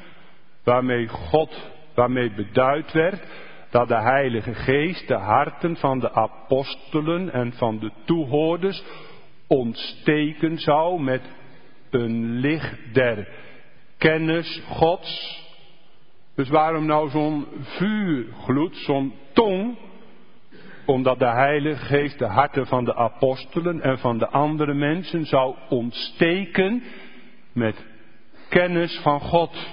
waarmee beduid werd dat de Heilige Geest de harten van de apostelen en van de toehoorders ontsteken zou met een licht der kennis Gods. Dus waarom nou zo'n vuurgloed, zo'n tong? Omdat de Heilige Geest de harten van de apostelen en van de andere mensen zou ontsteken met kennis van God.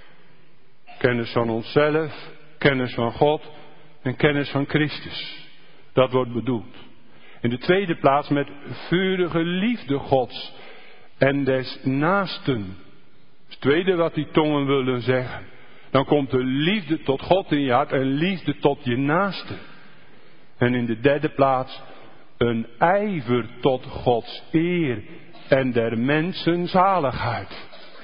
Kennis van onszelf, kennis van God en kennis van Christus. Dat wordt bedoeld. In de tweede plaats met vurige liefde Gods en des naasten. Dat is het tweede wat die tongen willen zeggen. Dan komt de liefde tot God in je hart en liefde tot je naaste. En in de derde plaats een ijver tot Gods eer en der mensen zaligheid.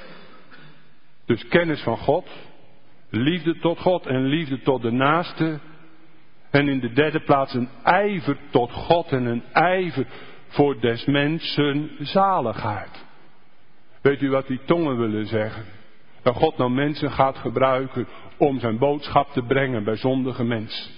Dus kennis van God, liefde tot God en liefde tot de naaste. En in de derde plaats een ijver tot God en een ijver voor des mensen zaligheid. Weet u wat die tongen willen zeggen? Dat God nou mensen gaat gebruiken om zijn boodschap te brengen bij zondige mensen.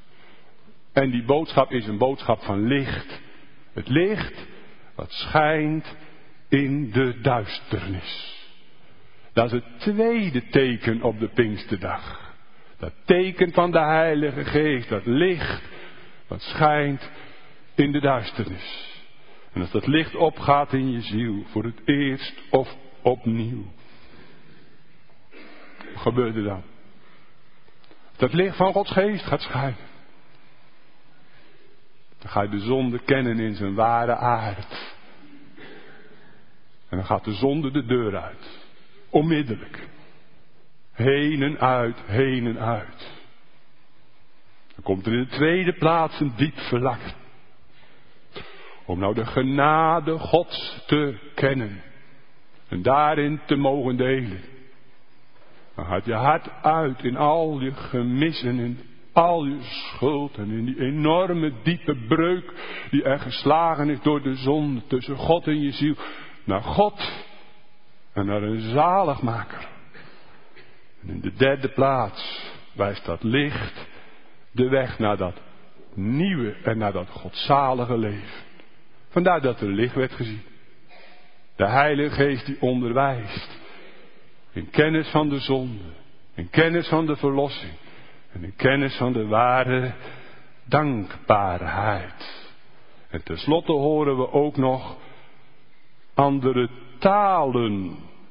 En die boodschap is een boodschap van licht. Het licht wat schijnt in de duisternis. Dat is het tweede teken op de Pinksterdag. Dat teken van de Heilige Geest. Dat licht wat schijnt in de duisternis. En als dat licht opgaat in je ziel. Voor het eerst of opnieuw. Wat gebeurt er dan? Dat licht van Gods Geest gaat schijnen. Dan ga je de zonde kennen in zijn ware aard. En dan gaat de zonde de deur uit. Onmiddellijk. Heen en uit, heen en uit. Dan komt er in de tweede plaats een diep verlangen. Om nou de genade Gods te kennen. En daarin te mogen delen. Dan gaat je hart uit in al je gemissen, in al je schuld en in die enorme diepe breuk die er geslagen is door de zonde tussen God en je ziel. Naar God en naar een zaligmaker. En in de derde plaats wijst dat licht de weg naar dat nieuwe en naar dat godzalige leven. Vandaar dat er licht werd gezien. De Heilige Geest die onderwijst. In kennis van de zonde. In kennis van de verlossing. En in kennis van de ware dankbaarheid. En tenslotte horen we ook nog andere talen.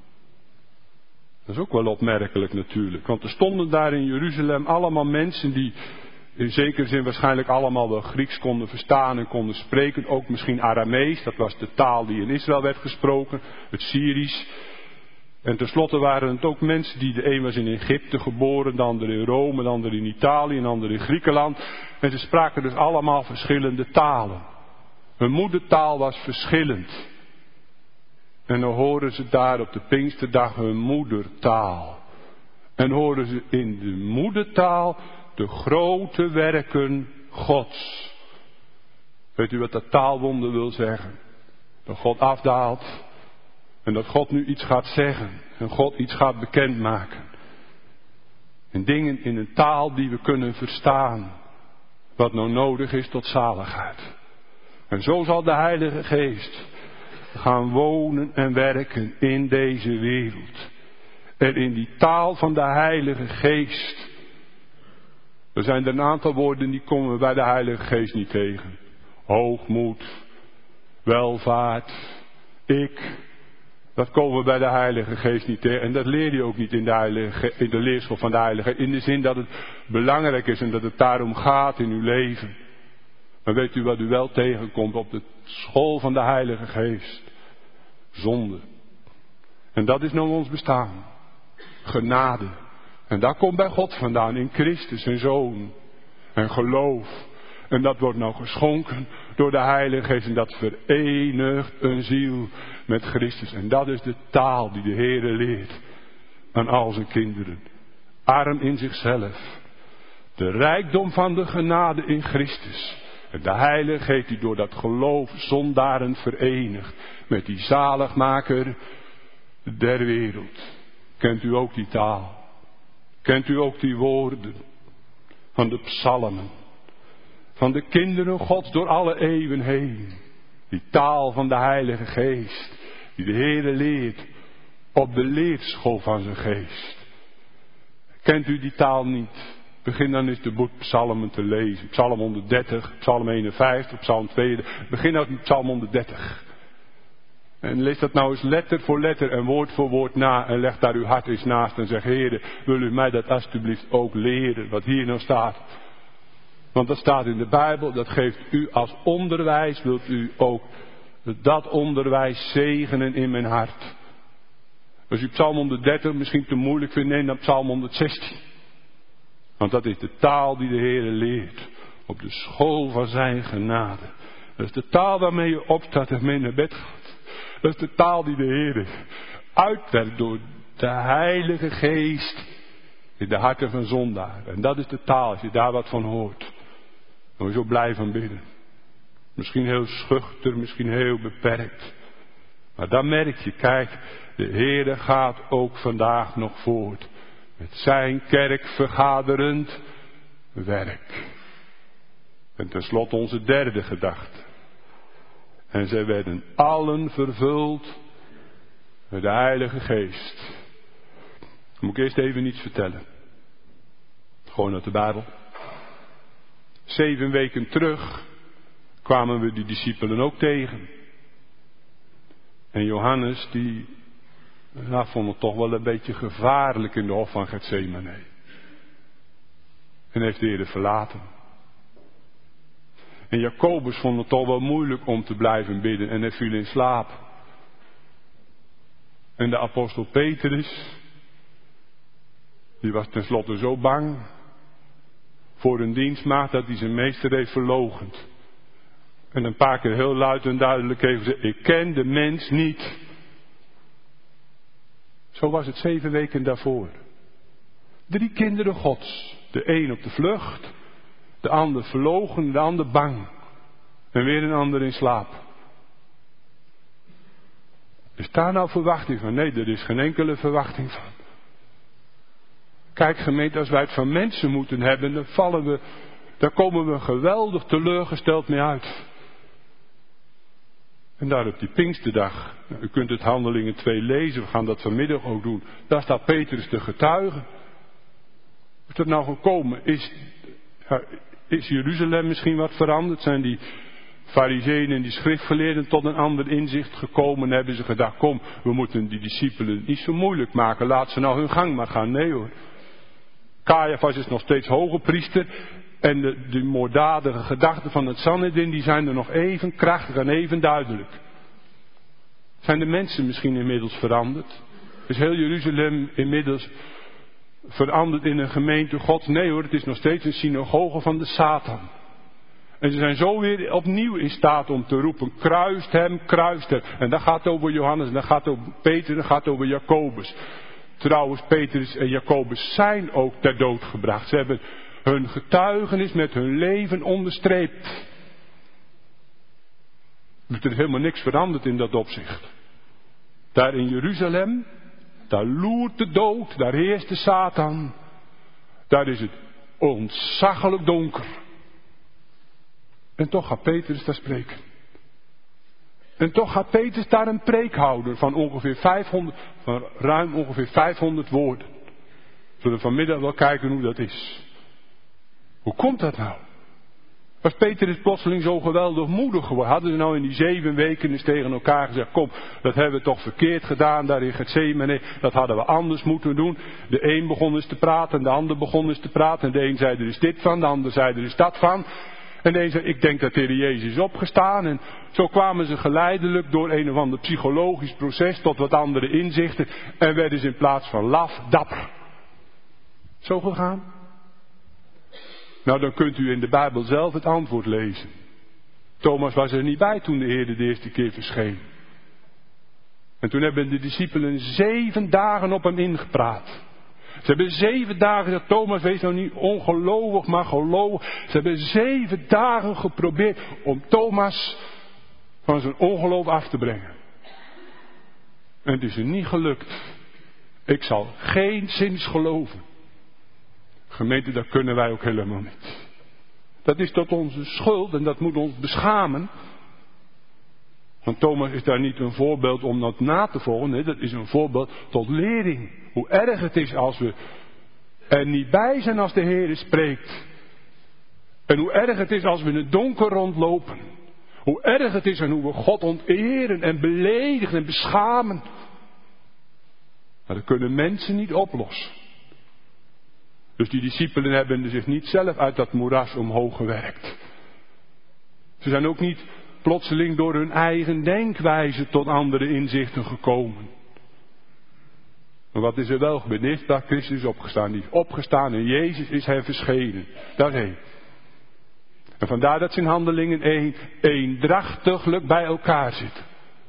Dat is ook wel opmerkelijk natuurlijk. Want er stonden daar in Jeruzalem allemaal mensen die in zekere zin waarschijnlijk allemaal wel Grieks konden verstaan en konden spreken. Ook misschien Aramees, dat was de taal die in Israël werd gesproken. Het Syrisch. En tenslotte waren het ook mensen die, de een was in Egypte geboren, de ander in Rome, de ander in Italië, de ander in Griekenland. En ze spraken dus allemaal verschillende talen. Hun moedertaal was verschillend. En dan horen ze daar op de Pinksterdag hun moedertaal. En horen ze in de moedertaal de grote werken Gods. Weet u wat dat taalwonder wil zeggen? Dat God afdaalt. En dat God nu iets gaat zeggen. En God iets gaat bekendmaken. En dingen in een taal die we kunnen verstaan. Wat nou nodig is tot zaligheid. En zo zal de Heilige Geest gaan wonen en werken in deze wereld. En in die taal van de Heilige Geest. Er zijn er een aantal woorden die komen we bij de Heilige Geest niet tegen. Hoogmoed, welvaart, ik. Dat komen we bij de Heilige Geest niet tegen. En dat leer je ook niet in de leerschool van de Heilige Geest. In de zin dat het belangrijk is en dat het daarom gaat in uw leven. Maar weet u wat u wel tegenkomt op de school van de Heilige Geest? Zonde. En dat is nou ons bestaan. Genade. En dat komt bij God vandaan in Christus zijn Zoon. En geloof. En dat wordt nou geschonken door de Heilige Geest. En dat verenigt een ziel met Christus. En dat is de taal die de Heere leert aan al zijn kinderen. Arm in zichzelf. De rijkdom van de genade in Christus. En de Heilige Geest die door dat geloof zondaren verenigt met die zaligmaker der wereld. Kent u ook die taal? Kent u ook die woorden van de psalmen? Van de kinderen Gods door alle eeuwen heen. Die taal van de Heilige Geest. Die de Heere leert op de leerschool van zijn geest. Kent u die taal niet? Begin dan eens de boek psalmen te lezen. Psalm 130, psalm 51, psalm 2. Begin nou met psalm 130. En lees dat nou eens letter voor letter en woord voor woord na. En leg daar uw hart eens naast en zeg: Heere, wil u mij dat alsjeblieft ook leren. Wat hier nou staat. Want dat staat in de Bijbel. Dat geeft u als onderwijs. Wilt u ook dat onderwijs zegenen in mijn hart. Als u psalm 130 misschien te moeilijk vindt, neem dan psalm 116. Want dat is de taal die de Heere leert. Op de school van zijn genade. Dat is de taal waarmee je opstaat en mee naar bed gaat. Dat is de taal die de Heere uitwerkt door de Heilige Geest in de harten van zondaar. En dat is de taal, als je daar wat van hoort. Dan word je zo blij van bidden. Misschien heel schuchter, misschien heel beperkt. Maar dan merk je, kijk, de Heere gaat ook vandaag nog voort. Met zijn kerk vergaderend werk. En tenslotte onze derde gedachte. En zij werden allen vervuld met de Heilige Geest. Dan moet ik eerst even iets vertellen. Gewoon uit de Bijbel. 7 weken terug kwamen we die discipelen ook tegen. En Johannes die vond het toch wel een beetje gevaarlijk in de hof van Getsemane. En heeft de Heer verlaten. En Jacobus vond het toch wel moeilijk om te blijven bidden en hij viel in slaap. En de apostel Petrus, die was tenslotte zo bang voor een dienstmaagd dat hij zijn meester heeft verloochend. En een paar keer heel luid en duidelijk heeft gezegd, ik ken de mens niet. Zo was het 7 weken daarvoor. 3 kinderen Gods. De een op de vlucht, de ander verloochen, de ander bang. En weer een ander in slaap. Is daar nou verwachting van? Nee, er is geen enkele verwachting van. Kijk gemeente, als wij het van mensen moeten hebben, dan komen we geweldig teleurgesteld mee uit. En daar op die Pinksterdag, u kunt het Handelingen 2 lezen, we gaan dat vanmiddag ook doen. Daar staat Petrus te getuigen. Is dat nou gekomen? Is Jeruzalem misschien wat veranderd? Zijn die Farizeeën en die schriftgeleerden tot een ander inzicht gekomen? En hebben ze gedacht, kom, we moeten die discipelen niet zo moeilijk maken. Laat ze nou hun gang maar gaan. Nee hoor. Caiaphas is nog steeds hoge priester. En de moorddadige gedachten van het Sanhedrin, die zijn er nog even krachtig en even duidelijk. Zijn de mensen misschien inmiddels veranderd? Is heel Jeruzalem inmiddels veranderd in een gemeente Gods? Nee hoor, het is nog steeds een synagoge van de Satan. En ze zijn zo weer opnieuw in staat om te roepen, kruist hem, kruist hem. En dat gaat over Johannes, en dat gaat over Peter, en dat gaat over Jacobus. Trouwens, Petrus en Jacobus zijn ook ter dood gebracht. Ze hebben hun getuigenis met hun leven onderstreept. Dus er is helemaal niks veranderd in dat opzicht. Daar in Jeruzalem, daar loert de dood, daar heerst de Satan. Daar is het ontzaglijk donker. En toch gaat Petrus daar spreken. En toch gaat Petrus daar een preek houden van ruim ongeveer 500 woorden. We zullen vanmiddag wel kijken hoe dat is. Hoe komt dat nou? Was Petrus plotseling zo geweldig moedig geworden? Hadden ze nou in die 7 weken eens tegen elkaar gezegd, kom, dat hebben we toch verkeerd gedaan daar in Getsemane, dat hadden we anders moeten doen. De een begon eens te praten, de ander begon eens te praten. En de een zei, er is dit van, de ander zei, er is dat van. En de een zei, ik denk dat de Heer Jezus is opgestaan. En zo kwamen ze geleidelijk door een of ander psychologisch proces tot wat andere inzichten. En werden ze in plaats van laf, dapper. Zo gegaan. Nou, dan kunt u in de Bijbel zelf het antwoord lezen. Thomas was er niet bij toen de Heer de eerste keer verscheen. En toen hebben de discipelen 7 dagen op hem ingepraat. Ze hebben 7 dagen gezegd, Thomas, wees nou niet ongelovig, maar geloof. Ze hebben 7 dagen geprobeerd om Thomas van zijn ongeloof af te brengen. En het is er niet gelukt. Ik zal geen zins geloven. Gemeente, dat kunnen wij ook helemaal niet. Dat is tot onze schuld en dat moet ons beschamen. Want Thomas is daar niet een voorbeeld om dat na te volgen. Nee, dat is een voorbeeld tot lering. Hoe erg het is als we er niet bij zijn als de Heer spreekt. En hoe erg het is als we in het donker rondlopen. Hoe erg het is en hoe we God onteren en beledigen en beschamen. Maar dat kunnen mensen niet oplossen. Dus die discipelen hebben zich niet zelf uit dat moeras omhoog gewerkt. Ze zijn ook niet plotseling door hun eigen denkwijze tot andere inzichten gekomen. Maar wat is er wel gebeurd? Dat Christus is opgestaan. Die is opgestaan en Jezus is hem verschenen. Dat is hij. En vandaar dat ze in Handelingen 1 eendrachtiglijk bij elkaar zitten.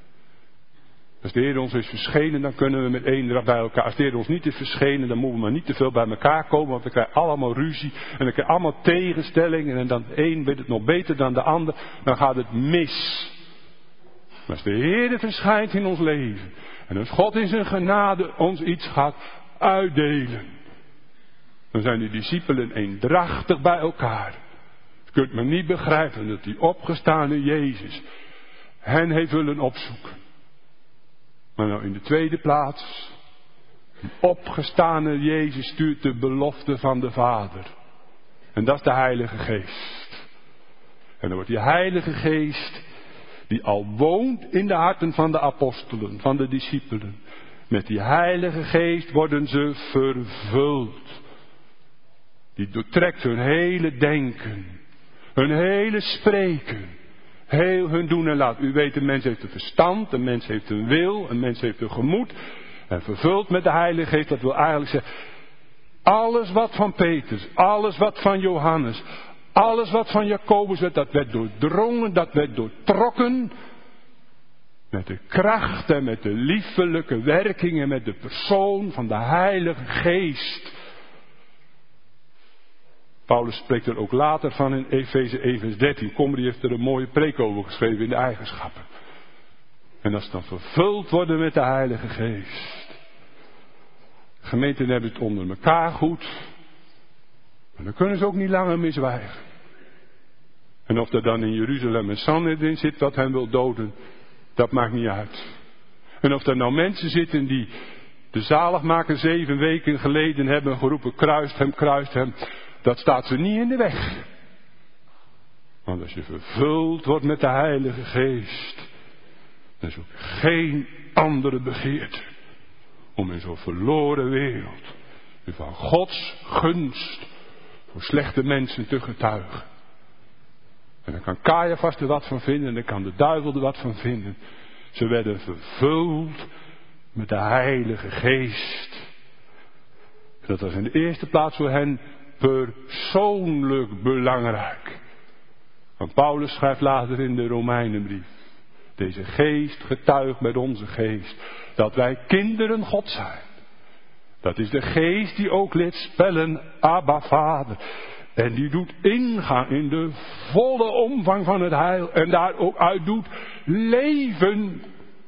Als de Heer ons is verschenen, dan kunnen we met eendracht bij elkaar. Als de Heer ons niet is verschenen, dan moeten we maar niet te veel bij elkaar komen. Want dan krijg je allemaal ruzie. En dan krijg je allemaal tegenstellingen. En dan de een weet het nog beter dan de ander. Dan gaat het mis. Maar als de Heer verschijnt in ons leven. En als God in zijn genade ons iets gaat uitdelen. Dan zijn de discipelen eendrachtig bij elkaar. Je kunt me niet begrijpen dat die opgestane Jezus hen heeft willen opzoeken. Maar nou in de tweede plaats, een opgestane Jezus stuurt de belofte van de Vader. En dat is de Heilige Geest. En dan wordt die Heilige Geest, die al woont in de harten van de apostelen, van de discipelen. Met die Heilige Geest worden ze vervuld. Die doortrekt hun hele denken, Hun hele spreken. Heel hun doen en laten. U weet, een mens heeft een verstand, een mens heeft een wil, een mens heeft een gemoed. En vervuld met de Heilige Geest, dat wil eigenlijk zeggen, alles wat van Petrus, alles wat van Johannes, alles wat van Jacobus werd, dat werd doordrongen, dat werd doortrokken. Met de kracht en met de liefelijke werking en met de persoon van de Heilige Geest. Paulus spreekt er ook later van in Efeze 1 vers 13. Kommer heeft er een mooie preek over geschreven in de eigenschappen. En als ze dan vervuld worden met de Heilige Geest. Gemeenten hebben het onder elkaar goed. Maar dan kunnen ze ook niet langer meer zwijgen. En of er dan in Jeruzalem een Sanhedrin zit wat hen wil doden, dat maakt niet uit. En of er nou mensen zitten die de zaligmaker 7 weken geleden hebben geroepen, kruist hem. Dat staat ze niet in de weg. Want als je vervuld wordt met de Heilige Geest, dan is ook geen andere begeerte om in zo'n verloren wereld van Gods gunst voor slechte mensen te getuigen. En dan kan Caiaphas er wat van vinden en dan kan de duivel er wat van vinden. Ze werden vervuld met de Heilige Geest. Dat was in de eerste plaats voor hen persoonlijk belangrijk. Want Paulus schrijft later in de Romeinenbrief. Deze geest getuigt met onze geest dat wij kinderen God zijn. Dat is de geest die ook leert spellen Abba Vader. En die doet ingaan in de volle omvang van het heil. En daar ook uit doet leven.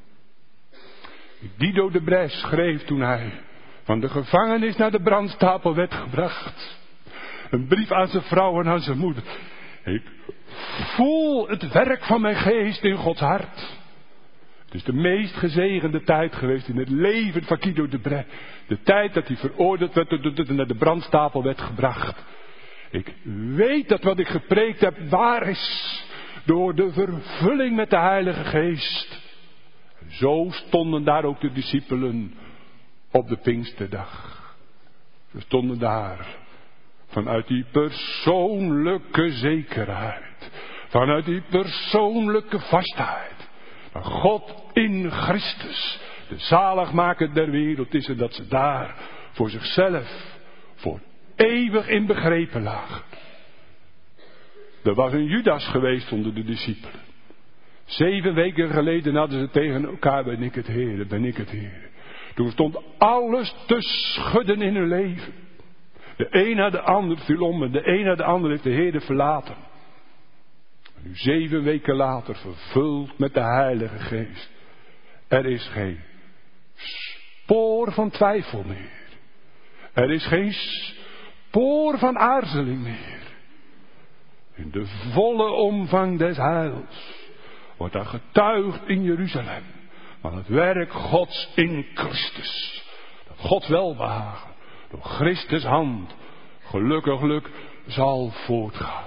Guido de Brès schreef toen hij van de gevangenis naar de brandstapel werd gebracht. Een brief aan zijn vrouw en aan zijn moeder. Ik voel het werk van mijn geest in Gods hart. Het is de meest gezegende tijd geweest in het leven van Guido de Brès. De tijd dat hij veroordeeld werd en naar de brandstapel werd gebracht. Ik weet dat wat ik gepreekt heb waar is. Door de vervulling met de Heilige Geest. Zo stonden daar ook de discipelen op de Pinksterdag. Ze stonden daar vanuit die persoonlijke zekerheid. Vanuit die persoonlijke vastheid. Dat God in Christus de zaligmaker der wereld is en dat ze daar voor zichzelf voor eeuwig in begrepen lagen. Er was een Judas geweest onder de discipelen. 7 weken geleden hadden ze tegen elkaar, ben ik het Heer, ben ik het Heer. Toen stond alles te schudden in hun leven. De een na de ander viel om en de een na de ander heeft de Heer verlaten. En nu 7 weken later vervuld met de Heilige Geest. Er is geen spoor van twijfel meer. Er is geen spoor van aarzeling meer. In de volle omvang des heils wordt er getuigd in Jeruzalem van het werk Gods in Christus. Dat Gods welbehagen door Christus hand gelukkiglijk zal voortgaan.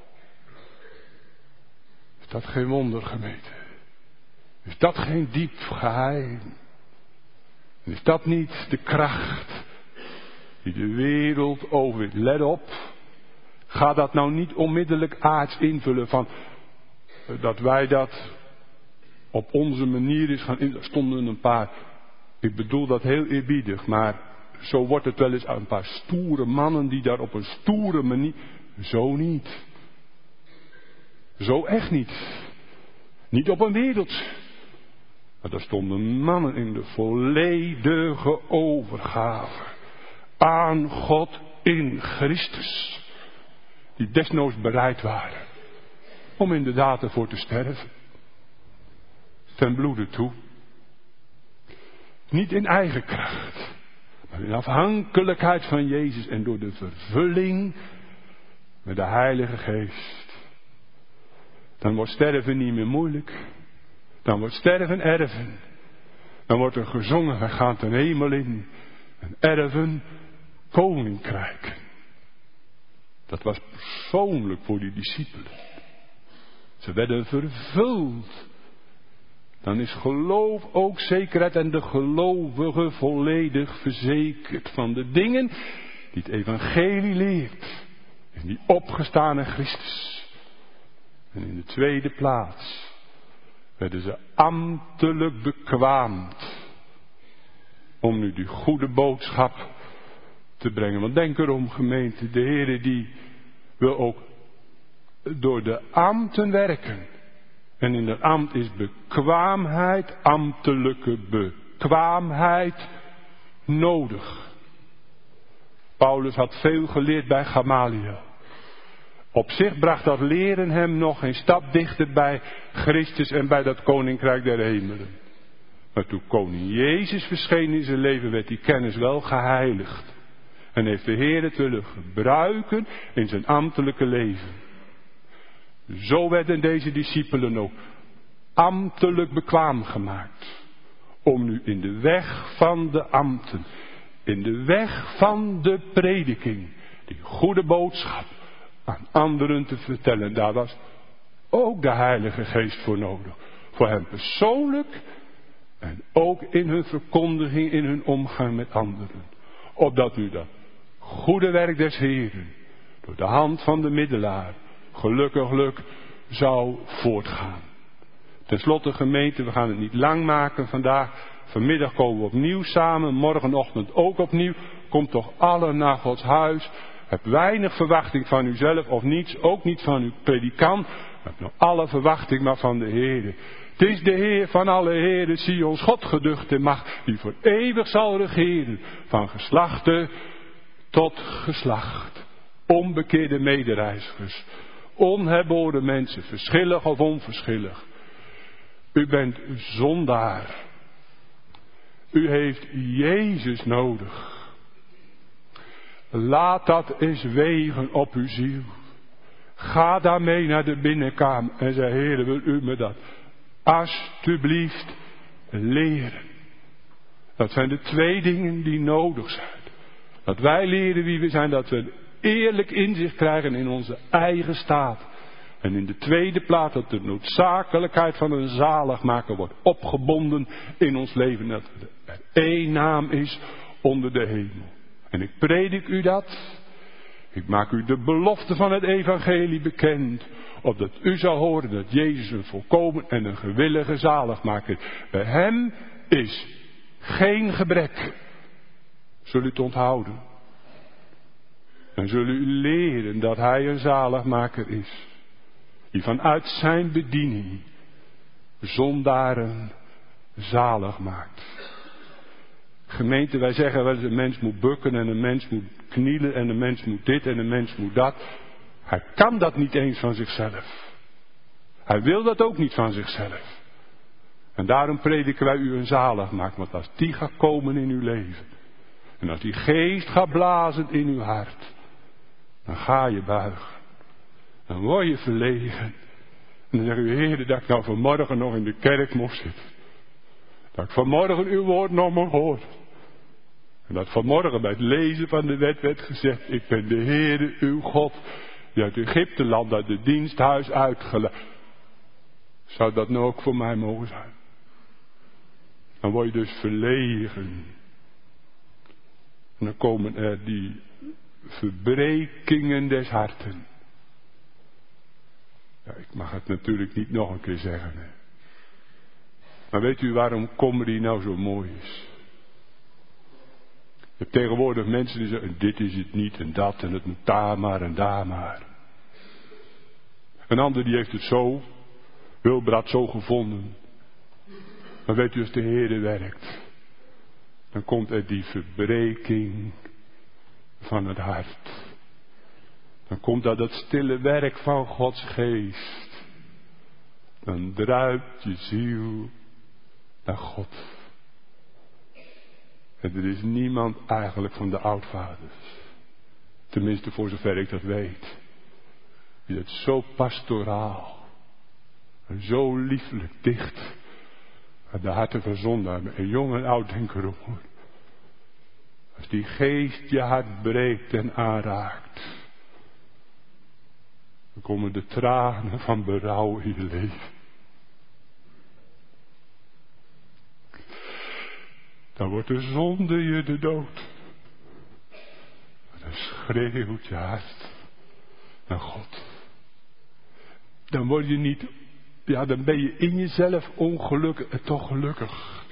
Is dat geen wonder, gemeente? Is dat geen diep geheim? Is dat niet de kracht die de wereld overwint? Let op. Ga dat nou niet onmiddellijk aards invullen van dat wij dat op onze manier is gaan in. Er stonden een paar, ik bedoel dat heel eerbiedig, maar zo wordt het wel eens aan een paar stoere mannen die daar op een stoere manier. Zo niet. Zo echt niet. Niet op een wereld. Maar daar stonden mannen in de volledige overgave aan God in Christus. Die desnoods bereid waren om inderdaad ervoor te sterven. Ten bloede toe. Niet in eigen kracht, maar in afhankelijkheid van Jezus en door de vervulling met de Heilige Geest. Dan wordt sterven niet meer moeilijk. Dan wordt sterven erven. Dan wordt er gezongen, wij gaan ten hemel in en erven koninkrijk. Dat was persoonlijk voor die discipelen. Ze werden vervuld. Dan is geloof ook zekerheid en de gelovige volledig verzekerd van de dingen die het evangelie leert. En die opgestane Christus. En in de tweede plaats werden ze ambtelijk bekwaamd om nu die goede boodschap te brengen. Want denk erom, gemeente, de Heere die wil ook door de ambten werken. En in dat ambt is bekwaamheid, ambtelijke bekwaamheid nodig. Paulus had veel geleerd bij Gamaliel. Op zich bracht dat leren hem nog een stap dichter bij Christus en bij dat koninkrijk der hemelen. Maar toen koning Jezus verscheen in zijn leven, werd die kennis wel geheiligd. En heeft de Heer het willen gebruiken in zijn ambtelijke leven. Zo werden deze discipelen ook ambtelijk bekwaam gemaakt. Om nu in de weg van de ambten, in de weg van de prediking, die goede boodschap aan anderen te vertellen. Daar was ook de Heilige Geest voor nodig. Voor hen persoonlijk en ook in hun verkondiging, in hun omgang met anderen. Opdat nu dat goede werk des Heeren door de hand van de middelaar gelukkig zou voortgaan. Ten slotte gemeente, we gaan het niet lang maken vandaag. Vanmiddag komen we opnieuw samen, morgenochtend ook opnieuw. Komt toch allen naar Gods huis. Heb weinig verwachting van uzelf of niets, ook niet van uw predikant. Heb nog alle verwachting maar van de Heer. Het is de Heer van alle Heren, zie ons God geducht en macht, die voor eeuwig zal regeren, van geslachte tot geslacht. Onbekeerde medereizigers, onherboren mensen, verschillig of onverschillig. U bent zondaar. U heeft Jezus nodig. Laat dat eens wegen op uw ziel. Ga daarmee naar de binnenkamer en zeg: Heer, wil u me dat alsjeblieft leren. Dat zijn de twee dingen die nodig zijn. Dat wij leren wie we zijn, dat we eerlijk inzicht krijgen in onze eigen staat. En in de tweede plaats dat de noodzakelijkheid van een zaligmaker wordt opgebonden in ons leven. Dat er één naam is onder de hemel. En ik predik u dat. Ik maak u de belofte van het evangelie bekend. Opdat u zal horen dat Jezus een volkomen en een gewillige zaligmaker is. Bij hem is geen gebrek. Zul u het onthouden. En zullen u leren dat hij een zaligmaker is. Die vanuit zijn bediening zondaren zalig maakt. Gemeente, wij zeggen wel eens: een mens moet bukken en een mens moet knielen en een mens moet dit en een mens moet dat. Hij kan dat niet eens van zichzelf. Hij wil dat ook niet van zichzelf. En daarom prediken wij u een zaligmaker. Want als die gaat komen in uw leven, en als die geest gaat blazen in uw hart, dan ga je buigen. Dan word je verlegen. En dan zeg u: Heer, dat ik nou vanmorgen nog in de kerk mocht zitten. Dat ik vanmorgen uw woord nog mag horen. En dat vanmorgen bij het lezen van de wet werd gezegd: ik ben de Heere uw God, die uit Egypte land, uit het diensthuis uitgeleid. Zou dat nou ook voor mij mogen zijn? Dan word je dus verlegen. En dan komen er die verbrekingen des harten. Ja, ik mag het natuurlijk niet nog een keer zeggen. Hè. Maar weet u waarom comedy nou zo mooi is? Je hebt tegenwoordig mensen die zeggen: dit is het niet en dat en het moet daar maar en daar maar. Een ander die heeft het zo, Wilbrad, zo gevonden. Maar weet u, als de Heere werkt, dan komt er die verbreking van het hart. Dan komt dat het stille werk van Gods geest. Dan druipt je ziel naar God. En er is niemand eigenlijk van de oudvaders, tenminste voor zover ik dat weet, die het zo pastoraal en zo liefelijk dicht aan de harten van zondaar, en jong en oud, denk erom hoor. Als die geest je hart breekt en aanraakt, dan komen de tranen van berouw in je leven. Dan wordt de zonde je de dood. En dan schreeuwt je hart naar God. dan word je niet, dan ben je in jezelf ongelukkig en toch gelukkig.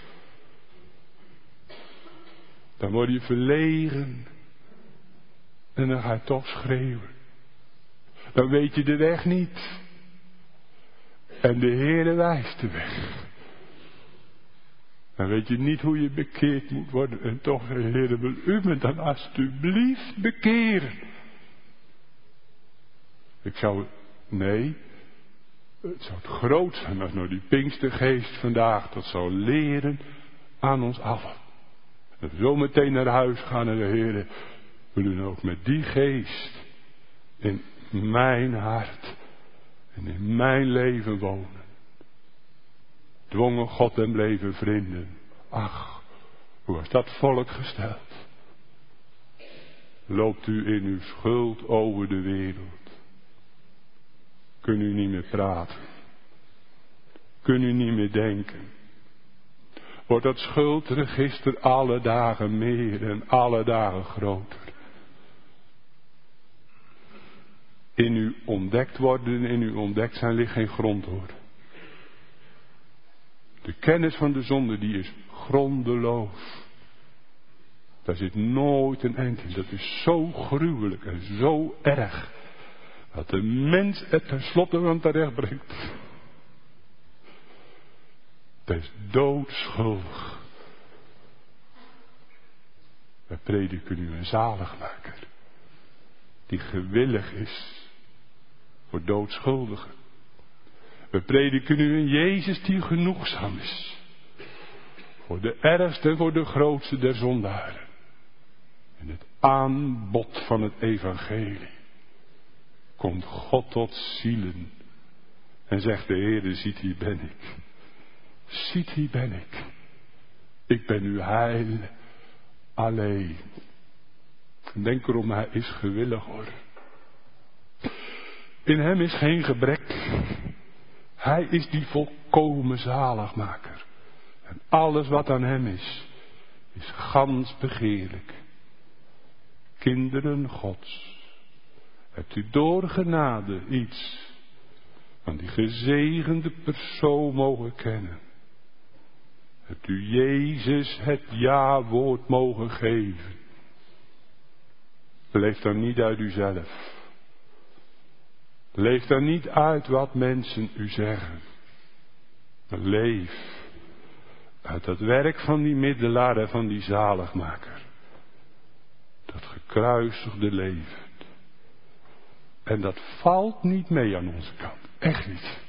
Dan word je verlegen en dan ga je toch schreeuwen. Dan weet je de weg niet. En de Heere wijst de weg. Dan weet je niet hoe je bekeerd moet worden. En toch, Heere, wil u me dan alsjeblieft bekeren? Het zou het groot zijn als nou die Pinkstergeest vandaag dat zou leren aan ons allen. Dat we zo meteen naar huis gaan en de Heere wil u ook met die geest in mijn hart en in mijn leven wonen. Dwongen God en bleven vrienden. Ach, hoe was dat volk gesteld? Loopt u in uw schuld over de wereld? Kun u niet meer praten? Kun u niet meer denken? Wordt dat schuldregister alle dagen meer en alle dagen groter? In u ontdekt worden, in u ontdekt zijn ligt geen grond hoor. De kennis van de zonde die is grondeloos. Daar zit nooit een eind in. Dat is zo gruwelijk en zo erg. Dat de mens het tenslotte van terecht brengt. Dat is doodschuldig. Wij prediken u een zaligmaker. Die gewillig is voor doodschuldigen. We prediken u een Jezus die genoegzaam is. Voor de ergste en voor de grootste der zondaren. In het aanbod van het evangelie. Komt God tot zielen. En zegt de Heere, ziet hier ben ik. Ziet hier ben ik. Ik ben uw heil alleen. En denk erom, hij is gewillig hoor. In hem is geen gebrek. Hij is die volkomen zaligmaker. En alles wat aan hem is gans begeerlijk. Kinderen Gods. Hebt u door genade iets van die gezegende persoon mogen kennen? Hebt u Jezus het ja-woord mogen geven? Leef dan niet uit uzelf. Leef dan niet uit wat mensen u zeggen. Maar leef uit het werk van die middelaar en van die zaligmaker. Dat gekruisigde leven. En dat valt niet mee aan onze kant. Echt niet.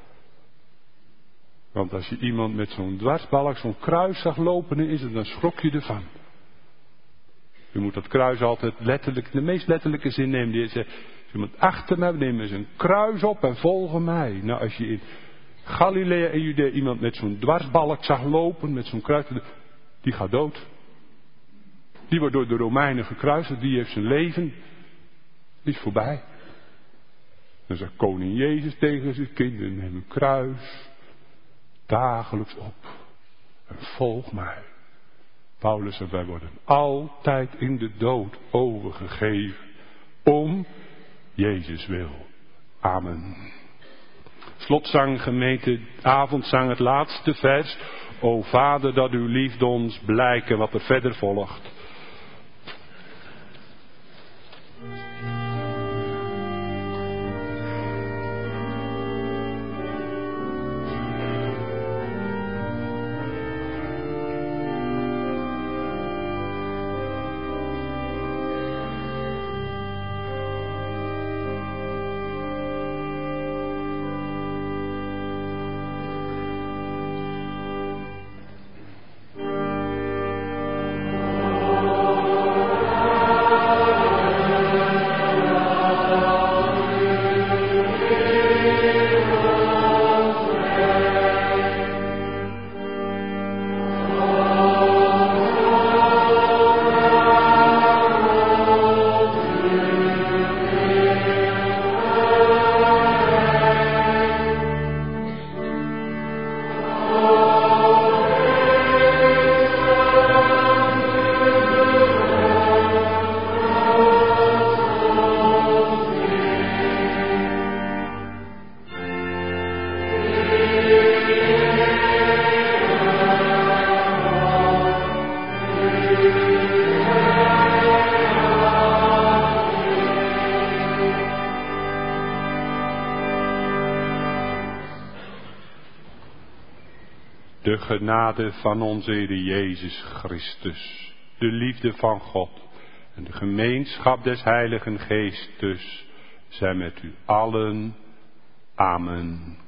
Want als je iemand met zo'n dwarsbalk, zo'n kruis zag lopen, dan schrok je ervan. Je moet dat kruis altijd letterlijk, de meest letterlijke zin nemen. Die zegt, als iemand achter mij neemt zijn kruis op en volgen mij. Nou, als je in Galilea en Judea iemand met zo'n dwarsbalk zag lopen, met zo'n kruis, die gaat dood. Die wordt door de Romeinen gekruisigd, die heeft zijn leven, die is voorbij. Dan zegt koning Jezus tegen zijn kinderen, neem uw kruis dagelijks op en volg mij. Paulus en wij worden altijd in de dood overgegeven om Jezus wil. Amen. Slotzang gemeente, avondzang het laatste vers. O Vader, dat uw liefde ons blijken, wat er verder volgt. genade van onze Heer Jezus Christus, de liefde van God en de gemeenschap des Heiligen Geestes zijn met u allen. Amen.